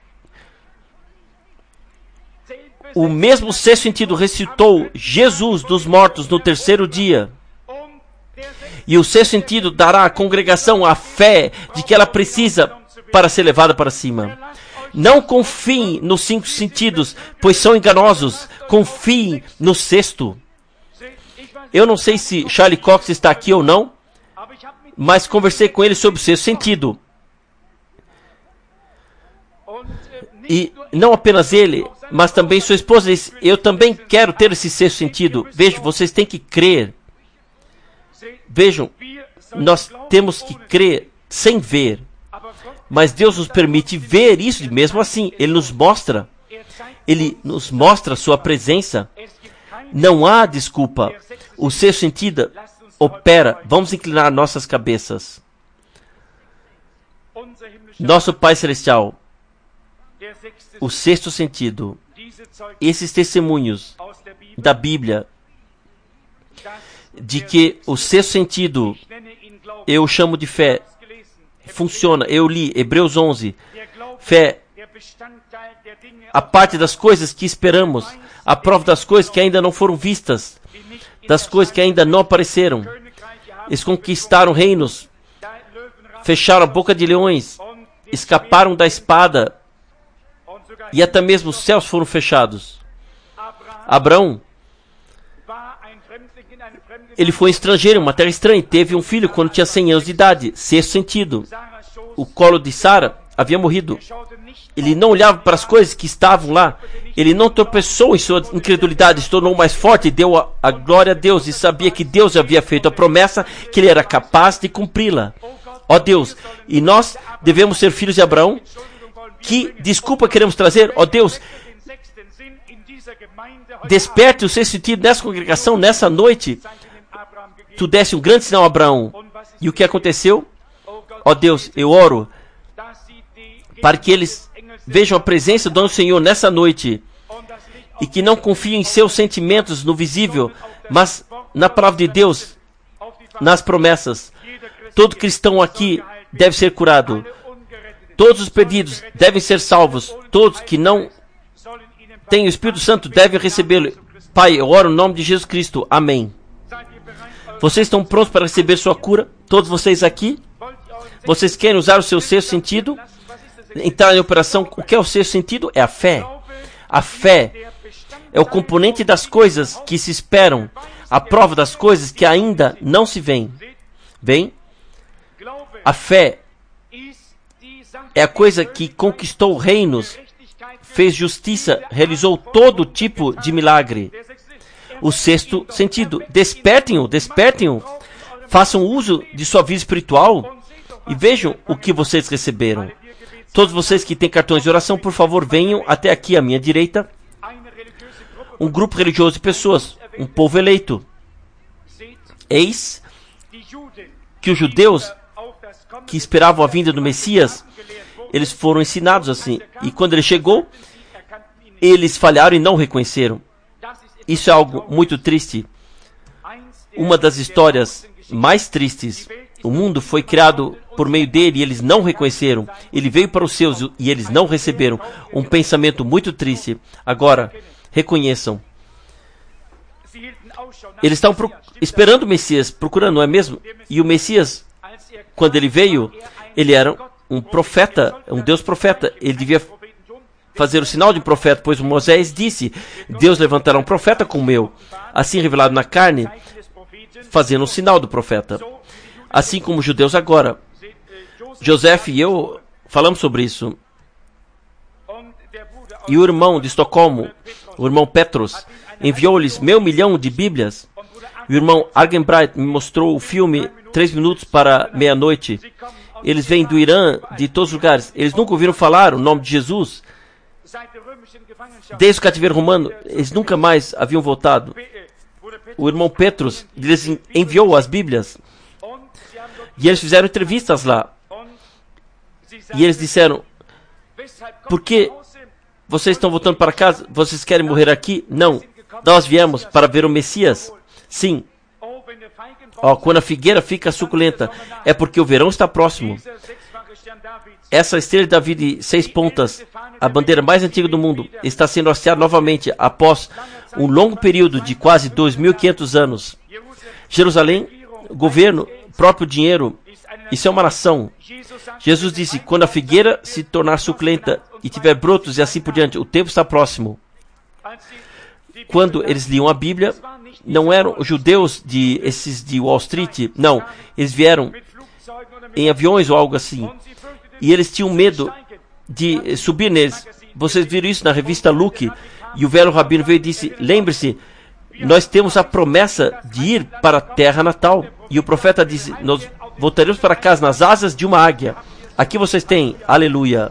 O mesmo sexto sentido ressuscitou Jesus dos mortos no 3º dia. E o sexto sentido dará à congregação a fé de que ela precisa para ser levada para cima. Não confiem nos 5 sentidos, pois são enganosos. Confiem no sexto. Eu não sei se Charlie Cox está aqui ou não, mas conversei com ele sobre o sexto sentido. E não apenas ele, mas também sua esposa disse, eu também quero ter esse sexto sentido. Vejam, vocês têm que crer. Vejam, nós temos que crer sem ver. Mas Deus nos permite ver isso mesmo assim. Ele nos mostra. Ele nos mostra a sua presença. Não há desculpa. O sexto sentido opera. Vamos inclinar nossas cabeças. Nosso Pai Celestial, o sexto sentido, esses testemunhos da Bíblia, de que o sexto sentido, eu chamo de fé, funciona. Eu li Hebreus 11. Fé, a parte das coisas que esperamos, a prova das coisas que ainda não foram vistas, das coisas que ainda não apareceram. Eles conquistaram reinos, fecharam a boca de leões, escaparam da espada, e até mesmo os céus foram fechados. Abraão, ele foi estrangeiro em uma terra estranha, teve um filho quando tinha 100 anos de idade. Sexto sentido, o colo de Sara havia morrido. Ele não olhava para as coisas que estavam lá. Ele não tropeçou em sua incredulidade, se tornou mais forte e deu a glória a Deus. E sabia que Deus havia feito a promessa, que ele era capaz de cumpri-la. Ó Deus, e nós devemos ser filhos de Abraão? Que desculpa queremos trazer? Ó Deus, desperte o sexto sentido nessa congregação, nessa noite. Tu desse um grande sinal a Abraão. E o que aconteceu? Ó Deus, eu oro para que eles vejam a presença do Senhor nessa noite e que não confiem em seus sentimentos no visível, mas na palavra de Deus, nas promessas. Todo cristão aqui deve ser curado. Todos os perdidos devem ser salvos. Todos que não têm o Espírito Santo devem recebê-lo. Pai, eu oro no nome de Jesus Cristo. Amém. Vocês estão prontos para receber sua cura? Todos vocês aqui? Vocês querem usar o seu sexto sentido? entrar em operação. O que é o sexto sentido? É a fé. A fé é o componente das coisas que se esperam, a prova das coisas que ainda não se veem. Bem, a fé é a coisa que conquistou reinos, fez justiça, realizou todo tipo de milagre. O sexto sentido. Despertem-o, despertem-o. Façam uso de sua vida espiritual e vejam o que vocês receberam. Todos vocês que têm cartões de oração, por favor, venham até aqui à minha direita. Um grupo religioso de pessoas, um povo eleito. Eis que os judeus que esperavam a vinda do Messias, eles foram ensinados assim. E quando ele chegou, eles falharam e não o reconheceram. Isso é algo muito triste. Uma das histórias mais tristes. O mundo foi criado por meio dele e eles não o reconheceram. Ele veio para os seus e eles não o receberam. Um pensamento muito triste. Agora, reconheçam. Eles estão esperando o Messias, procurando, não é mesmo? E o Messias, quando ele veio, ele era um profeta, um Deus profeta. Ele devia fazer o sinal de um profeta, pois Moisés disse: Deus levantará um profeta como eu, assim revelado na carne, fazendo o sinal do profeta. Assim como os judeus agora. José e eu falamos sobre isso. E o irmão de Estocolmo, o irmão Petros, enviou-lhes 1.000 milhões de Bíblias. E o irmão Argenbright me mostrou o filme 3 minutos para meia-noite. Eles vêm do Irã, de todos os lugares. Eles nunca ouviram falar o nome de Jesus. Desde o cativeiro romano, eles nunca mais haviam voltado. O irmão Petros lhes enviou as Bíblias. E eles fizeram entrevistas lá. E eles disseram: por que vocês estão voltando para casa? Vocês querem morrer aqui? Não. Nós viemos para ver o Messias. Sim. Quando a figueira fica suculenta, é porque o verão está próximo. Essa estrela de Davi de 6 pontas, a bandeira mais antiga do mundo, está sendo hasteada novamente após um longo período de quase 2.500 anos. Jerusalém, governo, próprio dinheiro, isso é uma nação. Jesus disse: quando a figueira se tornar suculenta e tiver brotos e assim por diante, o tempo está próximo. Quando eles liam a Bíblia, não eram os judeus esses de Wall Street, não. Eles vieram em aviões ou algo assim. E eles tinham medo de subir neles. Vocês viram isso na revista Look. E o velho rabino veio e disse: lembre-se, nós temos a promessa de ir para a terra natal. E o profeta disse: nós voltaremos para casa nas asas de uma águia. Aqui vocês têm, aleluia.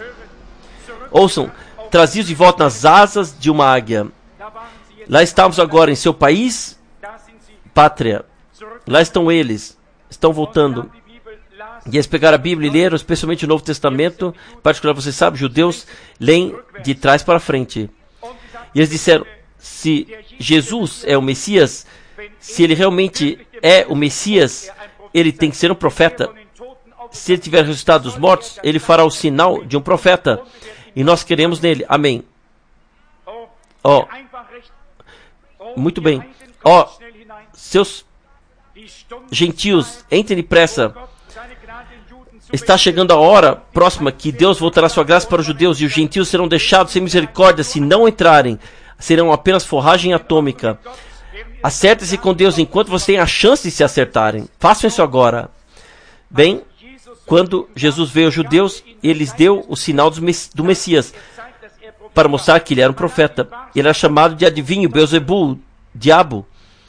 Ouçam, trazidos de volta nas asas de uma águia. Lá estamos agora em seu país, pátria. Lá estão eles, estão voltando. E eles pegaram a Bíblia e leram, especialmente o Novo Testamento. Em particular, você sabe, judeus leem de trás para frente. E eles disseram: se Jesus é o Messias, se ele realmente é o Messias, ele tem que ser um profeta. Se ele tiver ressuscitado dos mortos, ele fará o sinal de um profeta. E nós queremos nele. Amém. Muito bem. Seus gentios, entrem depressa. Está chegando a hora próxima que Deus voltará sua graça para os judeus e os gentios serão deixados sem misericórdia. Se não entrarem, serão apenas forragem atômica. Acertem-se com Deus enquanto você tem a chance de se acertarem. Façam isso agora. Bem, quando Jesus veio aos judeus, ele lhes deu o sinal do Messias para mostrar que ele era um profeta. Ele era chamado de adivinho, Beelzebul, diabo.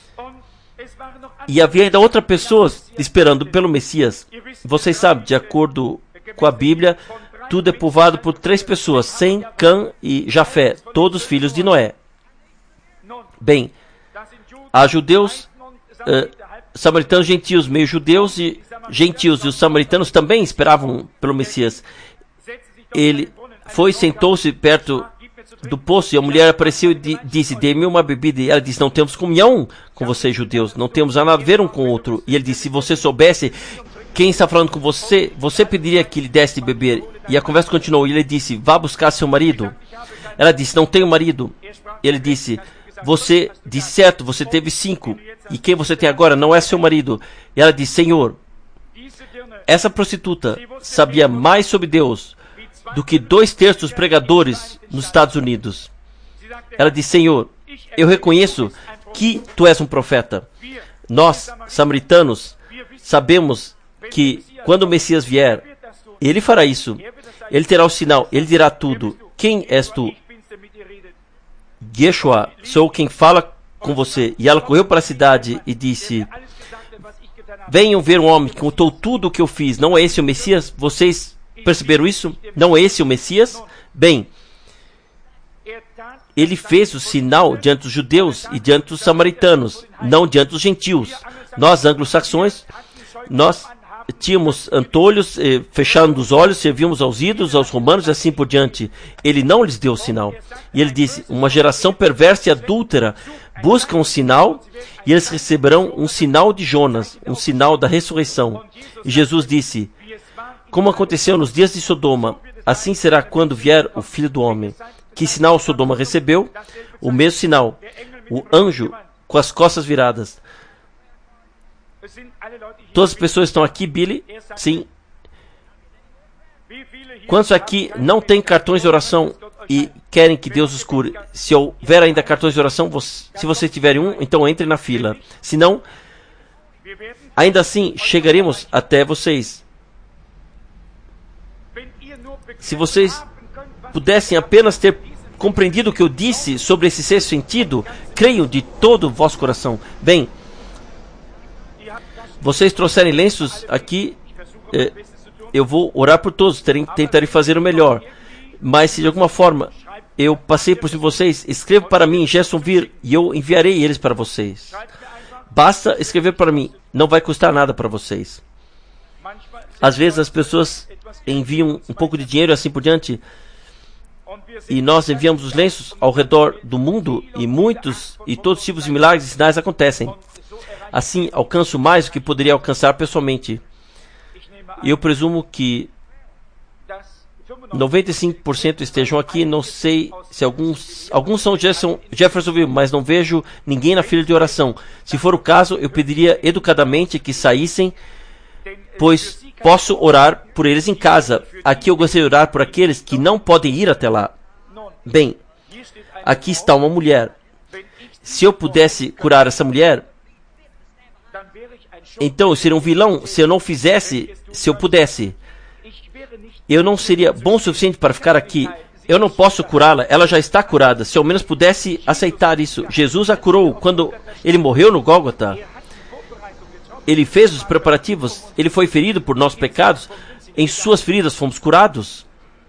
E havia ainda outras pessoas esperando pelo Messias. Vocês sabem, de acordo com a Bíblia, tudo é povoado por 3 pessoas: Sem, Cã e Jafé, todos filhos de Noé. Bem, há judeus, samaritanos, gentios, meio judeus e gentios. E os samaritanos também esperavam pelo Messias. Ele foi, sentou-se perto do poço e a mulher apareceu e disse: dê-me uma bebida. E ela disse: não temos comunhão com vocês, judeus, não temos nada a ver um com o outro. E ele disse: se você soubesse quem está falando com você, você pediria que lhe desse de beber. E a conversa continuou. E ele disse: vá buscar seu marido. Ela disse: não tenho marido. E ele disse: você disse certo, você teve 5. E quem você tem agora não é seu marido. E ela disse: Senhor, essa prostituta sabia mais sobre Deus do que 2/3 dos pregadores nos Estados Unidos. Ela disse: Senhor, eu reconheço que tu és um profeta. Nós, samaritanos, sabemos que quando o Messias vier, ele fará isso. Ele terá o sinal, ele dirá tudo. Quem és tu? Yeshua, sou quem fala com você. E ela correu para a cidade e disse: venham ver um homem que contou tudo o que eu fiz. Não é esse o Messias? Vocês perceberam isso? Não é esse o Messias? Bem, ele fez o sinal diante dos judeus e diante dos samaritanos, não diante dos gentios. Nós, anglo-saxões, nós tínhamos antolhos, fechando os olhos, servíamos aos ídolos, aos romanos e assim por diante. Ele não lhes deu o sinal. E ele disse: uma geração perversa e adúltera busca um sinal, e eles receberão um sinal de Jonas, um sinal da ressurreição. E Jesus disse: como aconteceu nos dias de Sodoma, assim será quando vier o Filho do Homem. Que sinal Sodoma recebeu? O mesmo sinal, o anjo com as costas viradas. Todas as pessoas estão aqui, Billy? Sim. Quantos aqui não têm cartões de oração e querem que Deus os cure? Se houver ainda cartões de oração, se você tiver um, então entre na fila. Se não, ainda assim chegaremos até vocês. Se vocês pudessem apenas ter compreendido o que eu disse sobre esse sexto sentido, creiam de todo o vosso coração. Bem, vocês trouxerem lenços aqui, eu vou orar por todos, tentarei fazer o melhor. Mas se de alguma forma eu passei por cima de vocês, escreva para mim em Jacksonville e eu enviarei eles para vocês. Basta escrever para mim, não vai custar nada para vocês. Às vezes as pessoas enviam um pouco de dinheiro e assim por diante, e nós enviamos os lenços ao redor do mundo, e muitos e todos os tipos de milagres e sinais acontecem. Assim, alcanço mais do que poderia alcançar pessoalmente. E eu presumo que 95% estejam aqui. Não sei se alguns são Jeffersonville, mas não vejo ninguém na fila de oração. Se for o caso, eu pediria educadamente que saíssem, pois posso orar por eles em casa. Aqui eu gostaria de orar por aqueles que não podem ir até lá. Bem, aqui está uma mulher. Se eu pudesse curar essa mulher, então eu seria um vilão se eu não fizesse, se eu pudesse. Eu não seria bom o suficiente para ficar aqui. Eu não posso curá-la, ela já está curada. Se ao menos pudesse aceitar isso. Jesus a curou quando ele morreu no Gólgota. Ele fez os preparativos, ele foi ferido por nossos pecados. Em suas feridas fomos curados.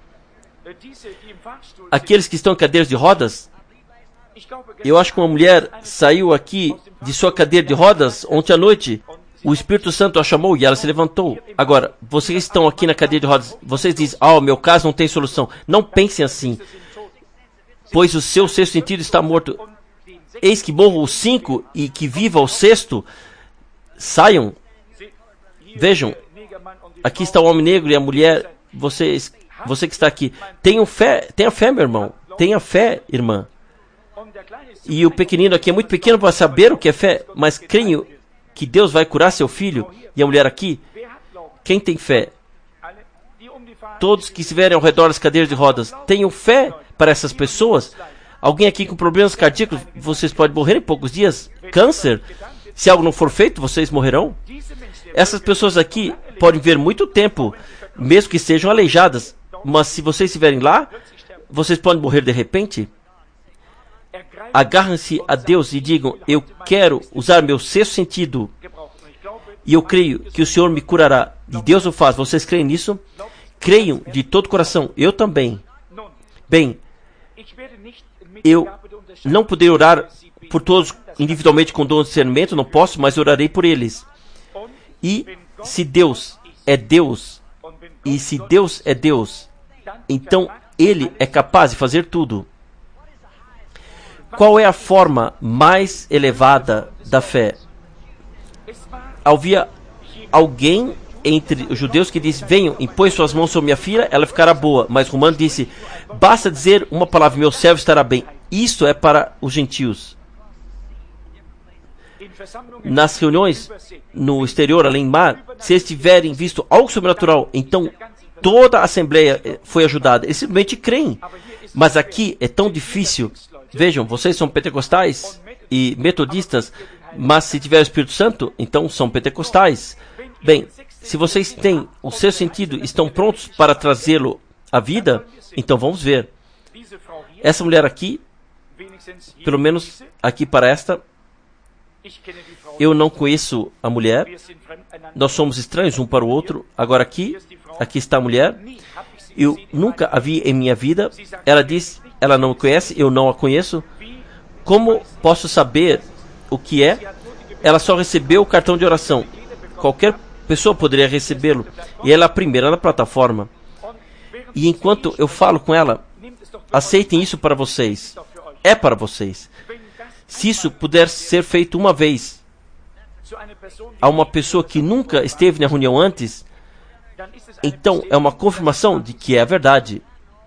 Aqueles que estão em cadeiras de rodas, eu acho que uma mulher saiu aqui de sua cadeira de rodas ontem à noite. O Espírito Santo a chamou e ela se levantou. Agora, vocês estão aqui na cadeira de rodas, vocês dizem: meu caso não tem solução. Não pensem assim, pois o seu sexto sentido está morto. Eis que morram os 5 e que viva o sexto. Saiam. Vejam, aqui está o homem negro e a mulher. Você que está aqui, tenha fé, meu irmão. Tenha fé, irmã. E o pequenino aqui é muito pequeno para saber o que é fé, mas creio que Deus vai curar seu filho. E a mulher aqui, quem tem fé? Todos que estiverem ao redor das cadeiras de rodas, tenham fé para essas pessoas. Alguém aqui com problemas cardíacos, vocês podem morrer em poucos dias. Câncer, se algo não for feito, vocês morrerão. Essas pessoas aqui podem viver muito tempo, mesmo que estejam aleijadas. Mas se vocês estiverem lá, vocês podem morrer de repente. Agarrem-se a Deus e digam: eu quero usar meu sexto sentido. E eu creio que o Senhor me curará. E Deus o faz. Vocês creem nisso? Creiam de todo o coração. Eu também. Bem, eu não poderei orar por todos individualmente com dom de discernimento. Não posso, mas orarei por eles. E se Deus é Deus, e se Deus é Deus, então Ele é capaz de fazer tudo. Qual é a forma mais elevada da fé? Havia alguém entre os judeus que disse: venham, impõe suas mãos sobre minha filha, ela ficará boa. Mas Romano disse: basta dizer uma palavra, meu servo estará bem. Isso é para os gentios. Nas reuniões no exterior, além do mar, se eles tiverem visto algo sobrenatural, então toda a assembleia foi ajudada. Eles simplesmente creem. Mas aqui é tão difícil. Vejam, vocês são pentecostais e metodistas, mas se tiver o Espírito Santo, então são pentecostais. Bem, se vocês têm o seu sentido, estão prontos para trazê-lo à vida, então vamos ver. Essa mulher aqui, pelo menos aqui para esta, eu não conheço a mulher, nós somos estranhos um para o outro. Agora aqui está a mulher, eu nunca a vi em minha vida. Ela diz, ela não me conhece, eu não a conheço. Como posso saber o que é? Ela só recebeu o cartão de oração. Qualquer pessoa poderia recebê-lo. E ela é a primeira na plataforma. E enquanto eu falo com ela, aceitem isso para vocês. É para vocês. Se isso puder ser feito uma vez a uma pessoa que nunca esteve na reunião antes, então é uma confirmação de que é a verdade.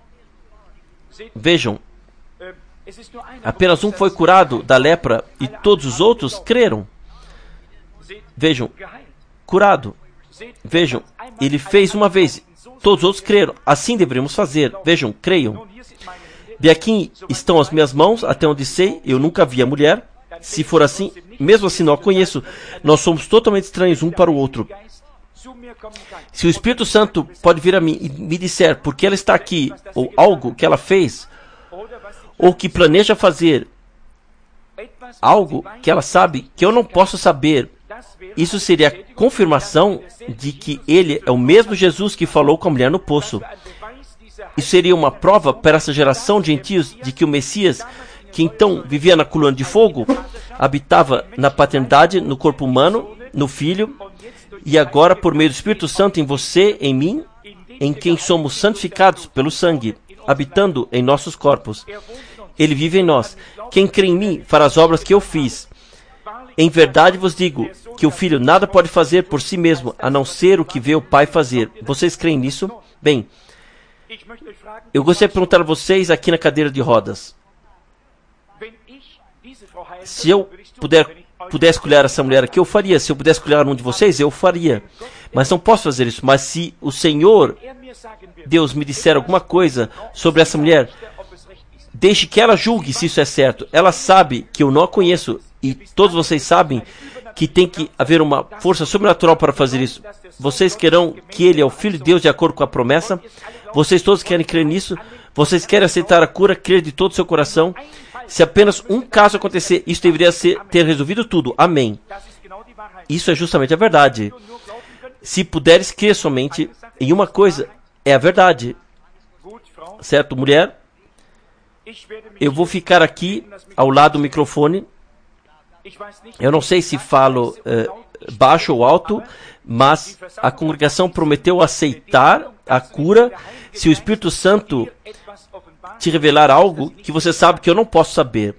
Vejam, apenas um foi curado da lepra e todos os outros creram. Vejam, curado. Vejam, ele fez uma vez, todos os outros creram. Assim deveríamos fazer. Vejam, creiam. De aqui estão as minhas mãos, até onde sei, eu nunca vi a mulher. Se for assim, mesmo assim não a conheço. Nós somos totalmente estranhos um para o outro. Se o Espírito Santo pode vir a mim e me disser porque ela está aqui, ou algo que ela fez, ou que planeja fazer, algo que ela sabe que eu não posso saber, isso seria a confirmação de que ele é o mesmo Jesus que falou com a mulher no poço. Isso seria uma prova para essa geração de gentios de que o Messias, que então vivia na coluna de fogo, habitava na paternidade, no corpo humano, no Filho, e agora por meio do Espírito Santo em você, em mim, em quem somos santificados pelo sangue, habitando em nossos corpos. Ele vive em nós. Quem crê em mim fará as obras que eu fiz. Em verdade vos digo que o Filho nada pode fazer por si mesmo, a não ser o que vê o Pai fazer. Vocês creem nisso? Bem, eu gostaria de perguntar a vocês aqui na cadeira de rodas. Se eu pudesse escolher essa mulher aqui, eu faria. Se eu pudesse escolher um de vocês, eu faria. Mas não posso fazer isso. Mas se o Senhor, Deus, me disser alguma coisa sobre essa mulher, deixe que ela julgue se isso é certo. Ela sabe que eu não a conheço. E todos vocês sabem que tem que haver uma força sobrenatural para fazer isso. Vocês querão que ele é o Filho de Deus de acordo com a promessa? Vocês todos querem crer nisso? Vocês querem aceitar a cura, crer de todo o seu coração? Se apenas um caso acontecer, isso deveria ter resolvido tudo. Amém. Isso é justamente a verdade. Se puderes crer somente em uma coisa, é a verdade. Certo, mulher? Eu vou ficar aqui ao lado do microfone. Eu não sei se falo baixo ou alto, mas a congregação prometeu aceitar a cura se o Espírito Santo te revelar algo que você sabe que eu não posso saber.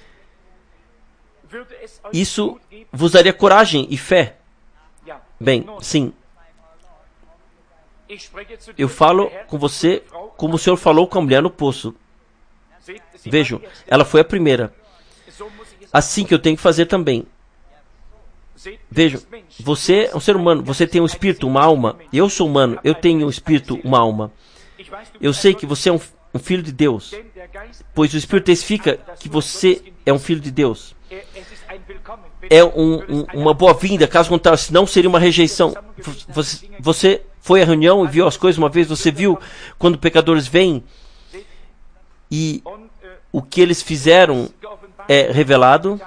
Isso vos daria coragem e fé? Bem, sim. Eu falo com você como o Senhor falou com a mulher no poço. Vejam, ela foi a primeira. Assim que eu tenho que fazer também. Vejam, você é um ser humano, você tem um espírito, uma alma. Eu sou humano, eu tenho um espírito, uma alma. Eu sei que você é um filho de Deus, pois o Espírito testifica que você é um filho de Deus. É uma boa-vinda, caso contrário, senão seria uma rejeição. Você foi à reunião e viu as coisas uma vez, você viu quando pecadores vêm e o que eles fizeram é revelado.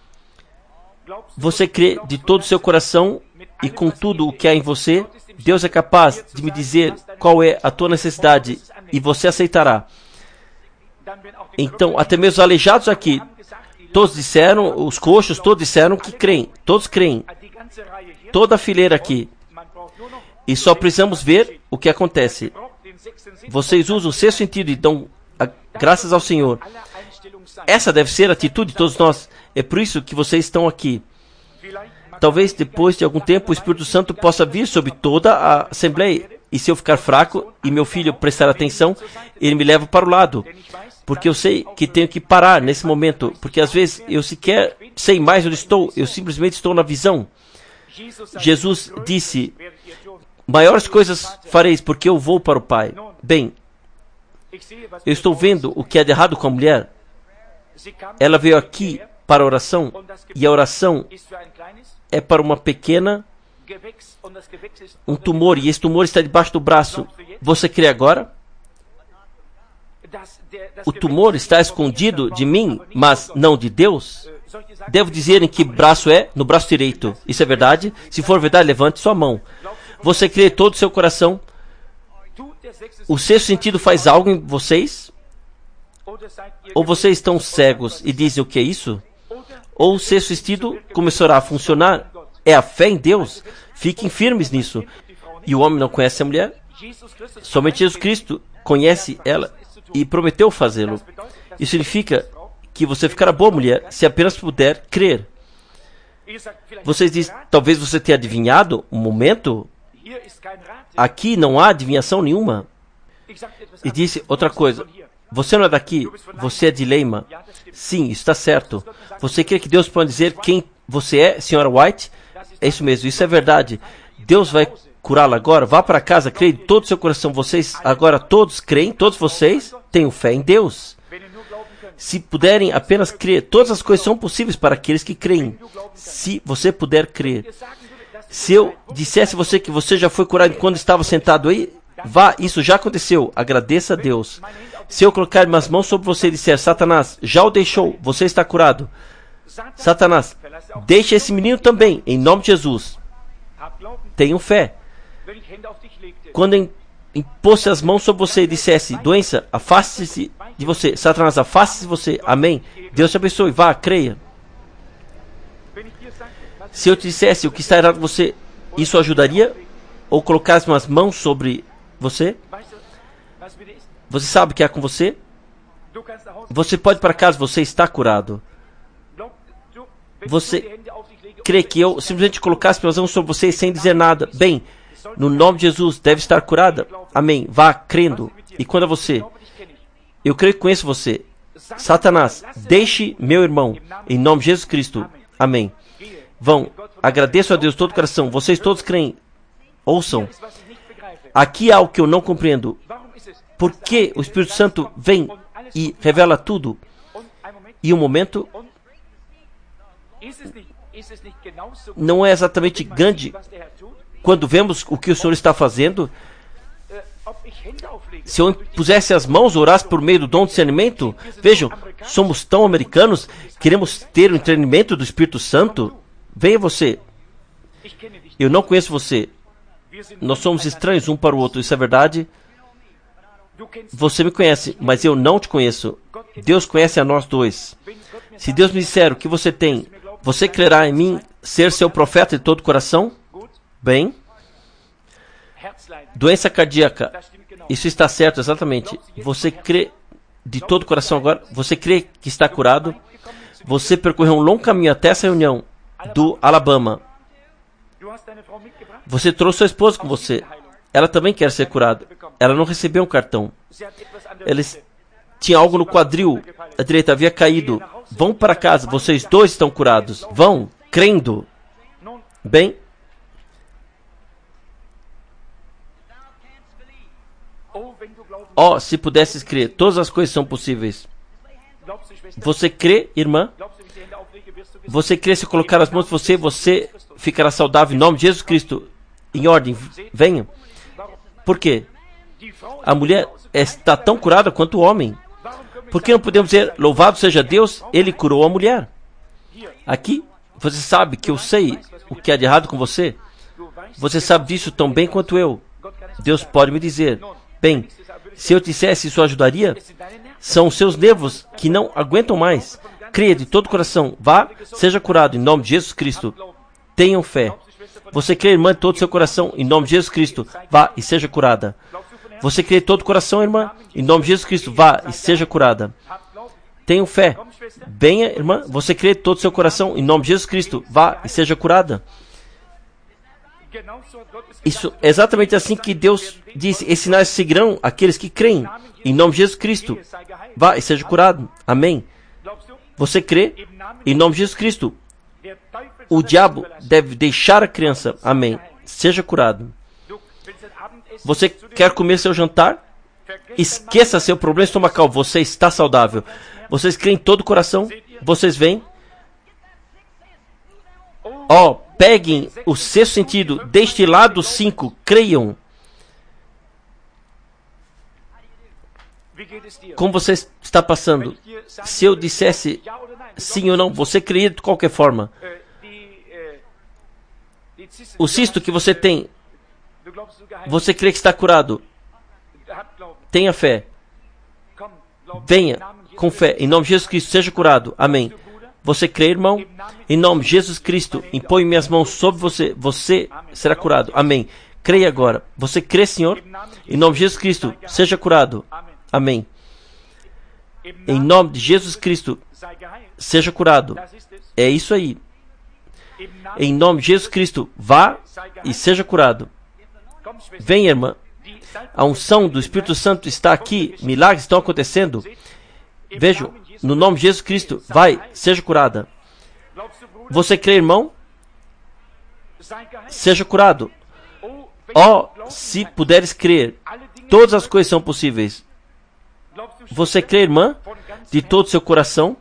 Você crê de todo o seu coração e com tudo o que há em você, Deus é capaz de me dizer qual é a tua necessidade e você aceitará. Então, até mesmo os aleijados aqui, todos disseram, os coxos, todos disseram que creem. Todos creem. Toda a fileira aqui. E só precisamos ver o que acontece. Vocês usam o sexto sentido e dão graças ao Senhor. Essa deve ser a atitude de todos nós. É por isso que vocês estão aqui. Talvez depois de algum tempo o Espírito Santo possa vir sobre toda a Assembleia. E se eu ficar fraco e meu filho prestar atenção, ele me leva para o lado. Porque eu sei que tenho que parar nesse momento. Porque às vezes eu sequer sei mais onde estou. Eu simplesmente estou na visão. Jesus disse, Maiores coisas fareis, porque eu vou para o Pai. Bem, eu estou vendo o que é de errado com a mulher. Ela veio aqui para a oração, e a oração é para uma pequena, um tumor, e esse tumor está debaixo do braço. Você crê agora? O tumor está escondido de mim, mas não de Deus? Devo dizer em que braço é? No braço direito. Isso é verdade? Se for verdade, levante sua mão. Você crê todo o seu coração? O sexto sentido faz algo em vocês? Ou vocês estão cegos e dizem o que é isso? Ou o sexto sentido começará a funcionar? É a fé em Deus? Fiquem firmes nisso. E o homem não conhece a mulher? Somente Jesus Cristo conhece ela e prometeu fazê-lo. Isso significa que você ficará boa mulher se apenas puder crer. Vocês dizem, talvez você tenha adivinhado um momento. Aqui não há adivinhação nenhuma. E disse outra coisa. Você não é daqui, você é de Leima. Sim, isso está certo. Você quer que Deus pode dizer quem você é, senhora White? É isso mesmo, isso é verdade. Deus vai curá-la agora. Vá para casa, creia de todo o seu coração. Vocês agora todos creem, todos vocês tenham fé em Deus. Se puderem apenas crer, todas as coisas são possíveis para aqueles que creem. Se você puder crer. Se eu dissesse a você que você já foi curado quando estava sentado aí, vá, isso já aconteceu. Agradeça a Deus. Se eu colocar minhas mãos sobre você e disser, Satanás, já o deixou, você está curado. Satanás, deixe esse menino também, em nome de Jesus. Tenham fé. Quando impôs as mãos sobre você e dissesse, doença, afaste-se de você. Satanás, afaste-se de você. Amém. Deus te abençoe. Vá, creia. Se eu te dissesse o que está errado com você, isso ajudaria? Ou colocar as minhas mãos sobre você? Você sabe o que é com você? Você pode ir para casa, você está curado. Você crê que eu simplesmente colocasse minhas mãos sobre você sem dizer nada? Bem, no nome de Jesus, deve estar curada. Amém. Vá crendo. E quando é você? Eu creio que conheço você. Satanás, deixe meu irmão. Em nome de Jesus Cristo. Amém. Vão. Agradeço a Deus de todo o coração. Vocês todos creem. Ouçam. Aqui há algo que eu não compreendo. Por que o Espírito Santo vem e revela tudo? E um momento... Não é exatamente grande quando vemos o que o Senhor está fazendo? Se eu pusesse as mãos, orasse por meio do dom de discernimento, vejam, somos tão americanos, queremos ter o entendimento do Espírito Santo. Venha você. Eu não conheço você. Nós somos estranhos um para o outro, isso é verdade? Você me conhece, mas eu não te conheço. Deus conhece a nós dois. Se Deus me disser o que você tem, você crerá em mim ser seu profeta de todo o coração? Bem. Doença cardíaca. Isso está certo, exatamente. Você crê de todo o coração agora? Você crê que está curado? Você percorreu um longo caminho até essa reunião do Alabama. Você trouxe sua esposa com você. Ela também quer ser curada. Ela não recebeu um cartão. Ela tinha algo no quadril. A direita havia caído. Vão para casa. Vocês dois estão curados. Vão, crendo. Bem. Se pudesses crer. Todas as coisas são possíveis. Você crê, irmã? Você crê se colocar as mãos em você ficará saudável em nome de Jesus Cristo. Em ordem, venha. Por quê? A mulher está tão curada quanto o homem. Por que não podemos dizer, louvado seja Deus, Ele curou a mulher? Aqui, você sabe que eu sei o que há de errado com você. Você sabe disso tão bem quanto eu. Deus pode me dizer, bem, se eu dissesse isso ajudaria? São os seus nervos que não aguentam mais. Creia de todo o coração. Vá, seja curado em nome de Jesus Cristo. Tenham fé. Você crê, irmã, de todo o seu coração, em nome de Jesus Cristo. Vá e seja curada. Você crê de todo o coração, irmã, em nome de Jesus Cristo. Vá e seja curada. Tenham fé. Venha, irmã, você crê de todo o seu coração, em nome de Jesus Cristo. Vá e seja curada. Isso é exatamente assim que Deus disse. Esses sinais seguirão aqueles que creem, em nome de Jesus Cristo. Vá e seja curado. Amém. Você crê, em nome de Jesus Cristo. O diabo deve deixar a criança. Amém. Seja curado. Você quer comer seu jantar? Esqueça seu problema estomacal. Você está saudável. Vocês creem em todo o coração? Vocês veem? Ó, peguem o sexto sentido. Deixe lá do 5. Creiam. Como você está passando? Se eu dissesse sim ou não, você creia de qualquer forma. O cisto que você tem, você crê que está curado? Tenha fé. Venha com fé. Em nome de Jesus Cristo, seja curado. Amém. Você crê, irmão? Em nome de Jesus Cristo, imponho minhas mãos sobre você. Você será curado. Amém. Creia agora. Você crê, Senhor? Em nome de Jesus Cristo, seja curado. Amém. Em nome de Jesus Cristo, seja curado. É isso aí. Em nome de Jesus Cristo, vá e seja curado. Venha, irmã. A unção do Espírito Santo está aqui. Milagres estão acontecendo. Vejam, no nome de Jesus Cristo, vai, seja curada. Você crê, irmão? Seja curado. Ó, se puderes crer, todas as coisas são possíveis. Você crê, irmã? De todo o seu coração?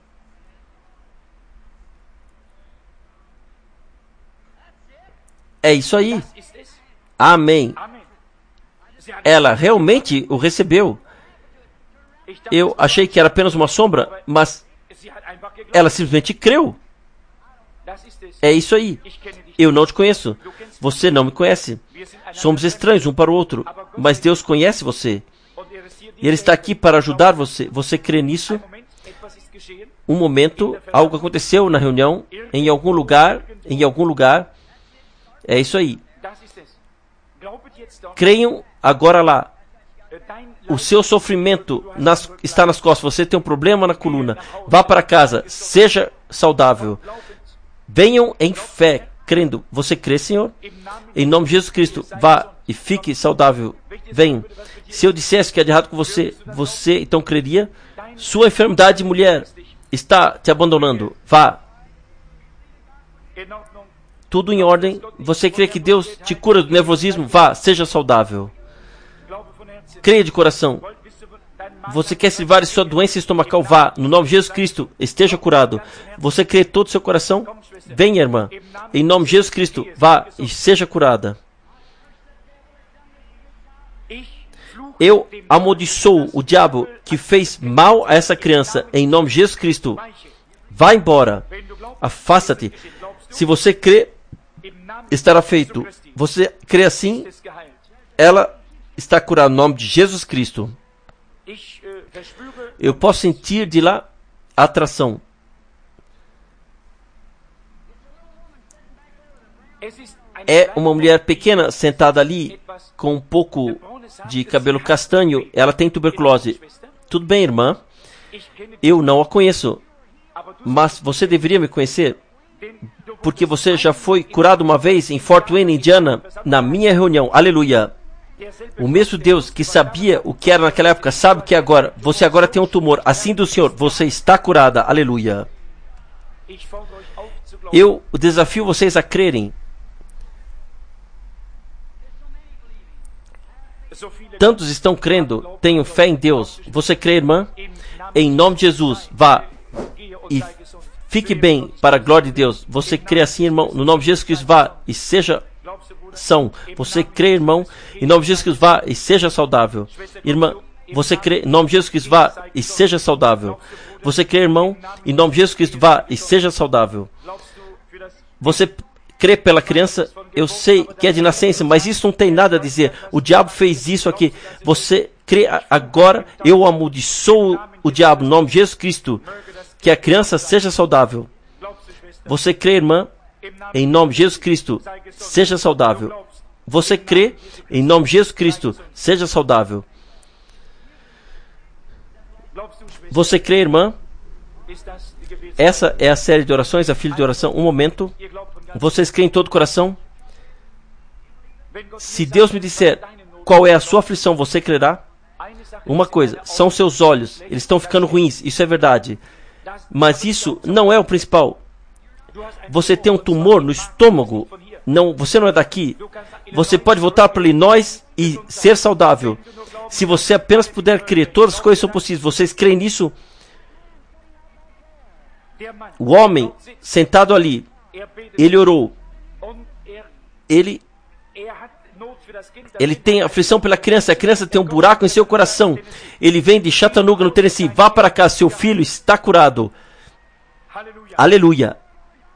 É isso aí. Amém. Ela realmente o recebeu. Eu achei que era apenas uma sombra, mas ela simplesmente creu. É isso aí. Eu não te conheço. Você não me conhece. Somos estranhos um para o outro, mas Deus conhece você. E Ele está aqui para ajudar você. Você crê nisso? Um momento, algo aconteceu na reunião, em algum lugar. É isso aí. Creiam agora lá. O seu sofrimento está nas costas. Você tem um problema na coluna. Vá para casa. Seja saudável. Venham em fé, crendo. Você crê, Senhor? Em nome de Jesus Cristo, vá e fique saudável. Venham. Se eu dissesse que é de errado com você, você então creria? Sua enfermidade, mulher, está te abandonando. Vá. Tudo em ordem. Você crê que Deus te cura do nervosismo? Vá, seja saudável. Creia de coração. Você quer se livrar de sua doença estomacal? Vá. No nome de Jesus Cristo, esteja curado. Você crê todo o seu coração? Venha, irmã. Em nome de Jesus Cristo, vá e seja curada. Eu amaldiçoo o diabo que fez mal a essa criança. Em nome de Jesus Cristo, vá embora. Afasta-te. Se você crê, estará feito. Você crê assim, ela está curada no nome de Jesus Cristo. Eu posso sentir de lá a atração. É uma mulher pequena sentada ali com um pouco de cabelo castanho. Ela tem tuberculose. Tudo bem, irmã? Eu não a conheço. Mas você deveria me conhecer. Porque você já foi curado uma vez em Fort Wayne, Indiana, na minha reunião. Aleluia. O mesmo Deus que sabia o que era naquela época, sabe que agora, você agora tem um tumor. Assim do Senhor, você está curada. Aleluia. Eu desafio vocês a crerem. Tantos estão crendo, tenham fé em Deus. Você crê, irmã? Em nome de Jesus, vá e fique bem para a glória de Deus. Você crê assim, irmão? No nome de Jesus Cristo, vá e seja são. Você crê, irmão? Em nome de Jesus Cristo, vá e seja saudável. Irmã, você crê? Em nome de Jesus Cristo, vá e seja saudável. Você crê, irmão? Em nome de Jesus Cristo, vá e seja saudável. Você crê pela criança? Eu sei que é de nascença, mas isso não tem nada a dizer. O diabo fez isso aqui. Você crê agora? Eu amaldiçoo o diabo, no nome de Jesus Cristo. Que a criança seja saudável. Você crê, irmã? Em nome de Jesus Cristo, seja saudável. Você crê? Em nome de Jesus Cristo, seja saudável. Você crê, irmã? Essa é a série de orações, a filha de oração. Um momento. Vocês creem em todo o coração? Se Deus me disser qual é a sua aflição, você crerá? Uma coisa, são seus olhos. Eles estão ficando ruins, isso é verdade. Mas isso não é o principal. Você tem um tumor no estômago. Não, você não é daqui. Você pode voltar para Illinois e ser saudável. Se você apenas puder crer, todas as coisas são possíveis. Vocês creem nisso? O homem sentado ali, ele orou. Ele tem aflição pela criança. A criança tem um buraco em seu coração. Ele vem de Chattanooga, no Tennessee. Vá para cá, seu filho está curado. Aleluia.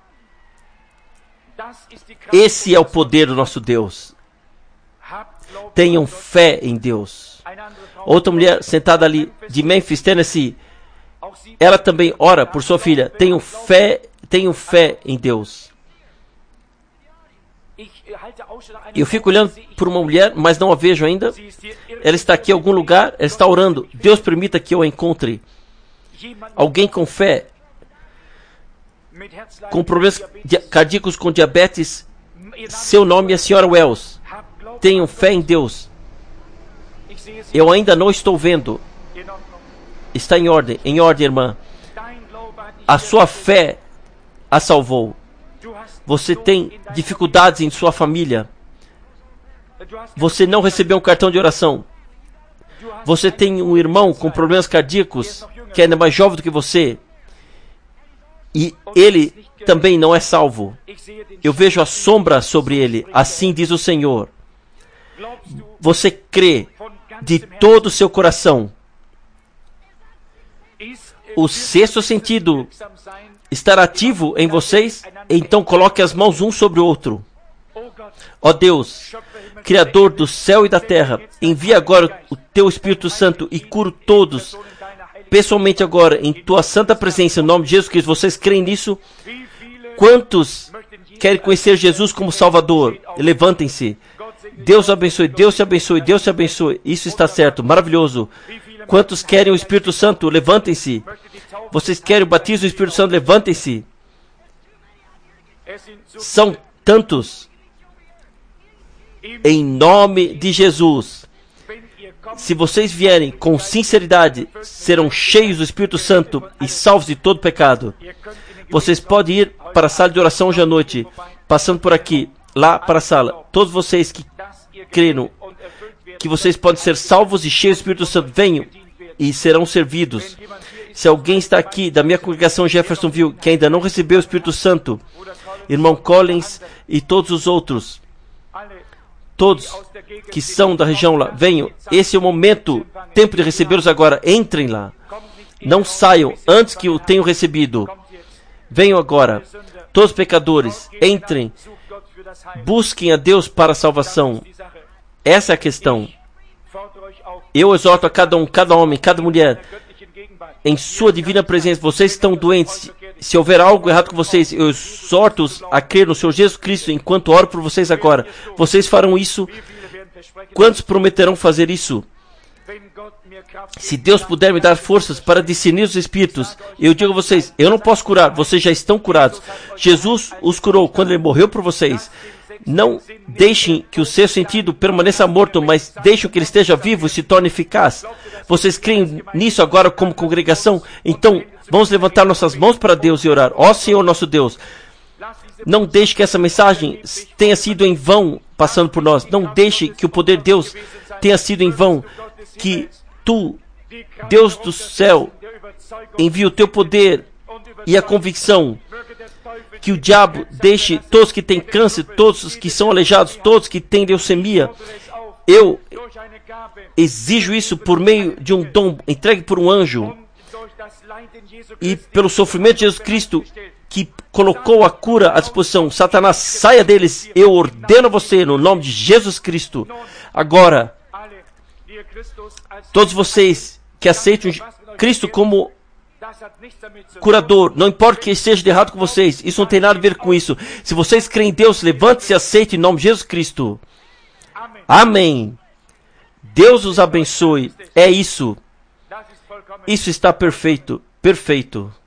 Esse é o poder do nosso Deus. Tenham fé em Deus. Outra mulher sentada ali de Memphis, Tennessee. Ela também ora por sua filha. Tenham fé em Deus. Eu fico olhando por uma mulher, mas não a vejo ainda. Ela está aqui em algum lugar, ela está orando. Deus permita que eu a encontre. Alguém com fé, com problemas cardíacos, com diabetes. Seu nome é a senhora Wells. Tenham fé em Deus. Eu ainda não estou vendo. Está em ordem, irmã. A sua fé a salvou. Você tem dificuldades em sua família. Você não recebeu um cartão de oração. Você tem um irmão com problemas cardíacos que é ainda mais jovem do que você. E ele também não é salvo. Eu vejo a sombra sobre ele. Assim diz o Senhor. Você crê de todo o seu coração. O sexto sentido estar ativo em vocês, então coloque as mãos um sobre o outro. Ó Deus, Criador do céu e da terra, envia agora o Teu Espírito Santo e cura todos, pessoalmente agora, em Tua santa presença, em nome de Jesus Cristo. Vocês creem nisso? Quantos querem conhecer Jesus como Salvador? Levantem-se. Deus abençoe, Deus te abençoe, Deus te abençoe. Isso está certo, maravilhoso. Quantos querem o Espírito Santo? Levantem-se. Vocês querem o batismo do Espírito Santo? Levantem-se. São tantos. Em nome de Jesus. Se vocês vierem com sinceridade, serão cheios do Espírito Santo e salvos de todo pecado. Vocês podem ir para a sala de oração hoje à noite, passando por aqui, lá para a sala. Todos vocês que creram que vocês podem ser salvos e cheios do Espírito Santo, venham e serão servidos. Se alguém está aqui da minha congregação Jeffersonville que ainda não recebeu o Espírito Santo, irmão Collins e todos os outros, todos que são da região lá, venham. Esse é o momento, tempo de recebê-los agora. Entrem lá. Não saiam antes que o tenham recebido. Venham agora. Todos os pecadores, entrem. Busquem a Deus para a salvação. Essa é a questão. Eu exorto a cada um, cada homem, cada mulher, em sua divina presença. Vocês estão doentes. Se houver algo errado com vocês, eu exorto-os a crer no Senhor Jesus Cristo enquanto oro por vocês agora. Vocês farão isso? Quantos prometerão fazer isso? Se Deus puder me dar forças para discernir os espíritos, eu digo a vocês, eu não posso curar, vocês já estão curados. Jesus os curou quando Ele morreu por vocês. Não deixem que o seu sentido permaneça morto, mas deixem que ele esteja vivo e se torne eficaz. Vocês creem nisso agora como congregação? Então, vamos levantar nossas mãos para Deus e orar. Ó Senhor nosso Deus, não deixe que essa mensagem tenha sido em vão passando por nós. Não deixe que o poder de Deus tenha sido em vão. Que Tu, Deus do céu, envie o Teu poder e a convicção. Que o diabo deixe todos que têm câncer, todos os que são aleijados, todos que têm leucemia. Eu exijo isso por meio de um dom entregue por um anjo. E pelo sofrimento de Jesus Cristo, que colocou a cura à disposição. Satanás, saia deles. Eu ordeno você no nome de Jesus Cristo. Agora, todos vocês que aceitam Cristo como curador, não importa o que esteja de errado com vocês, isso não tem nada a ver com isso. Se vocês creem em Deus, levante-se e aceite em nome de Jesus Cristo. Amém. Deus os abençoe. É isso. Isso está perfeito. Perfeito.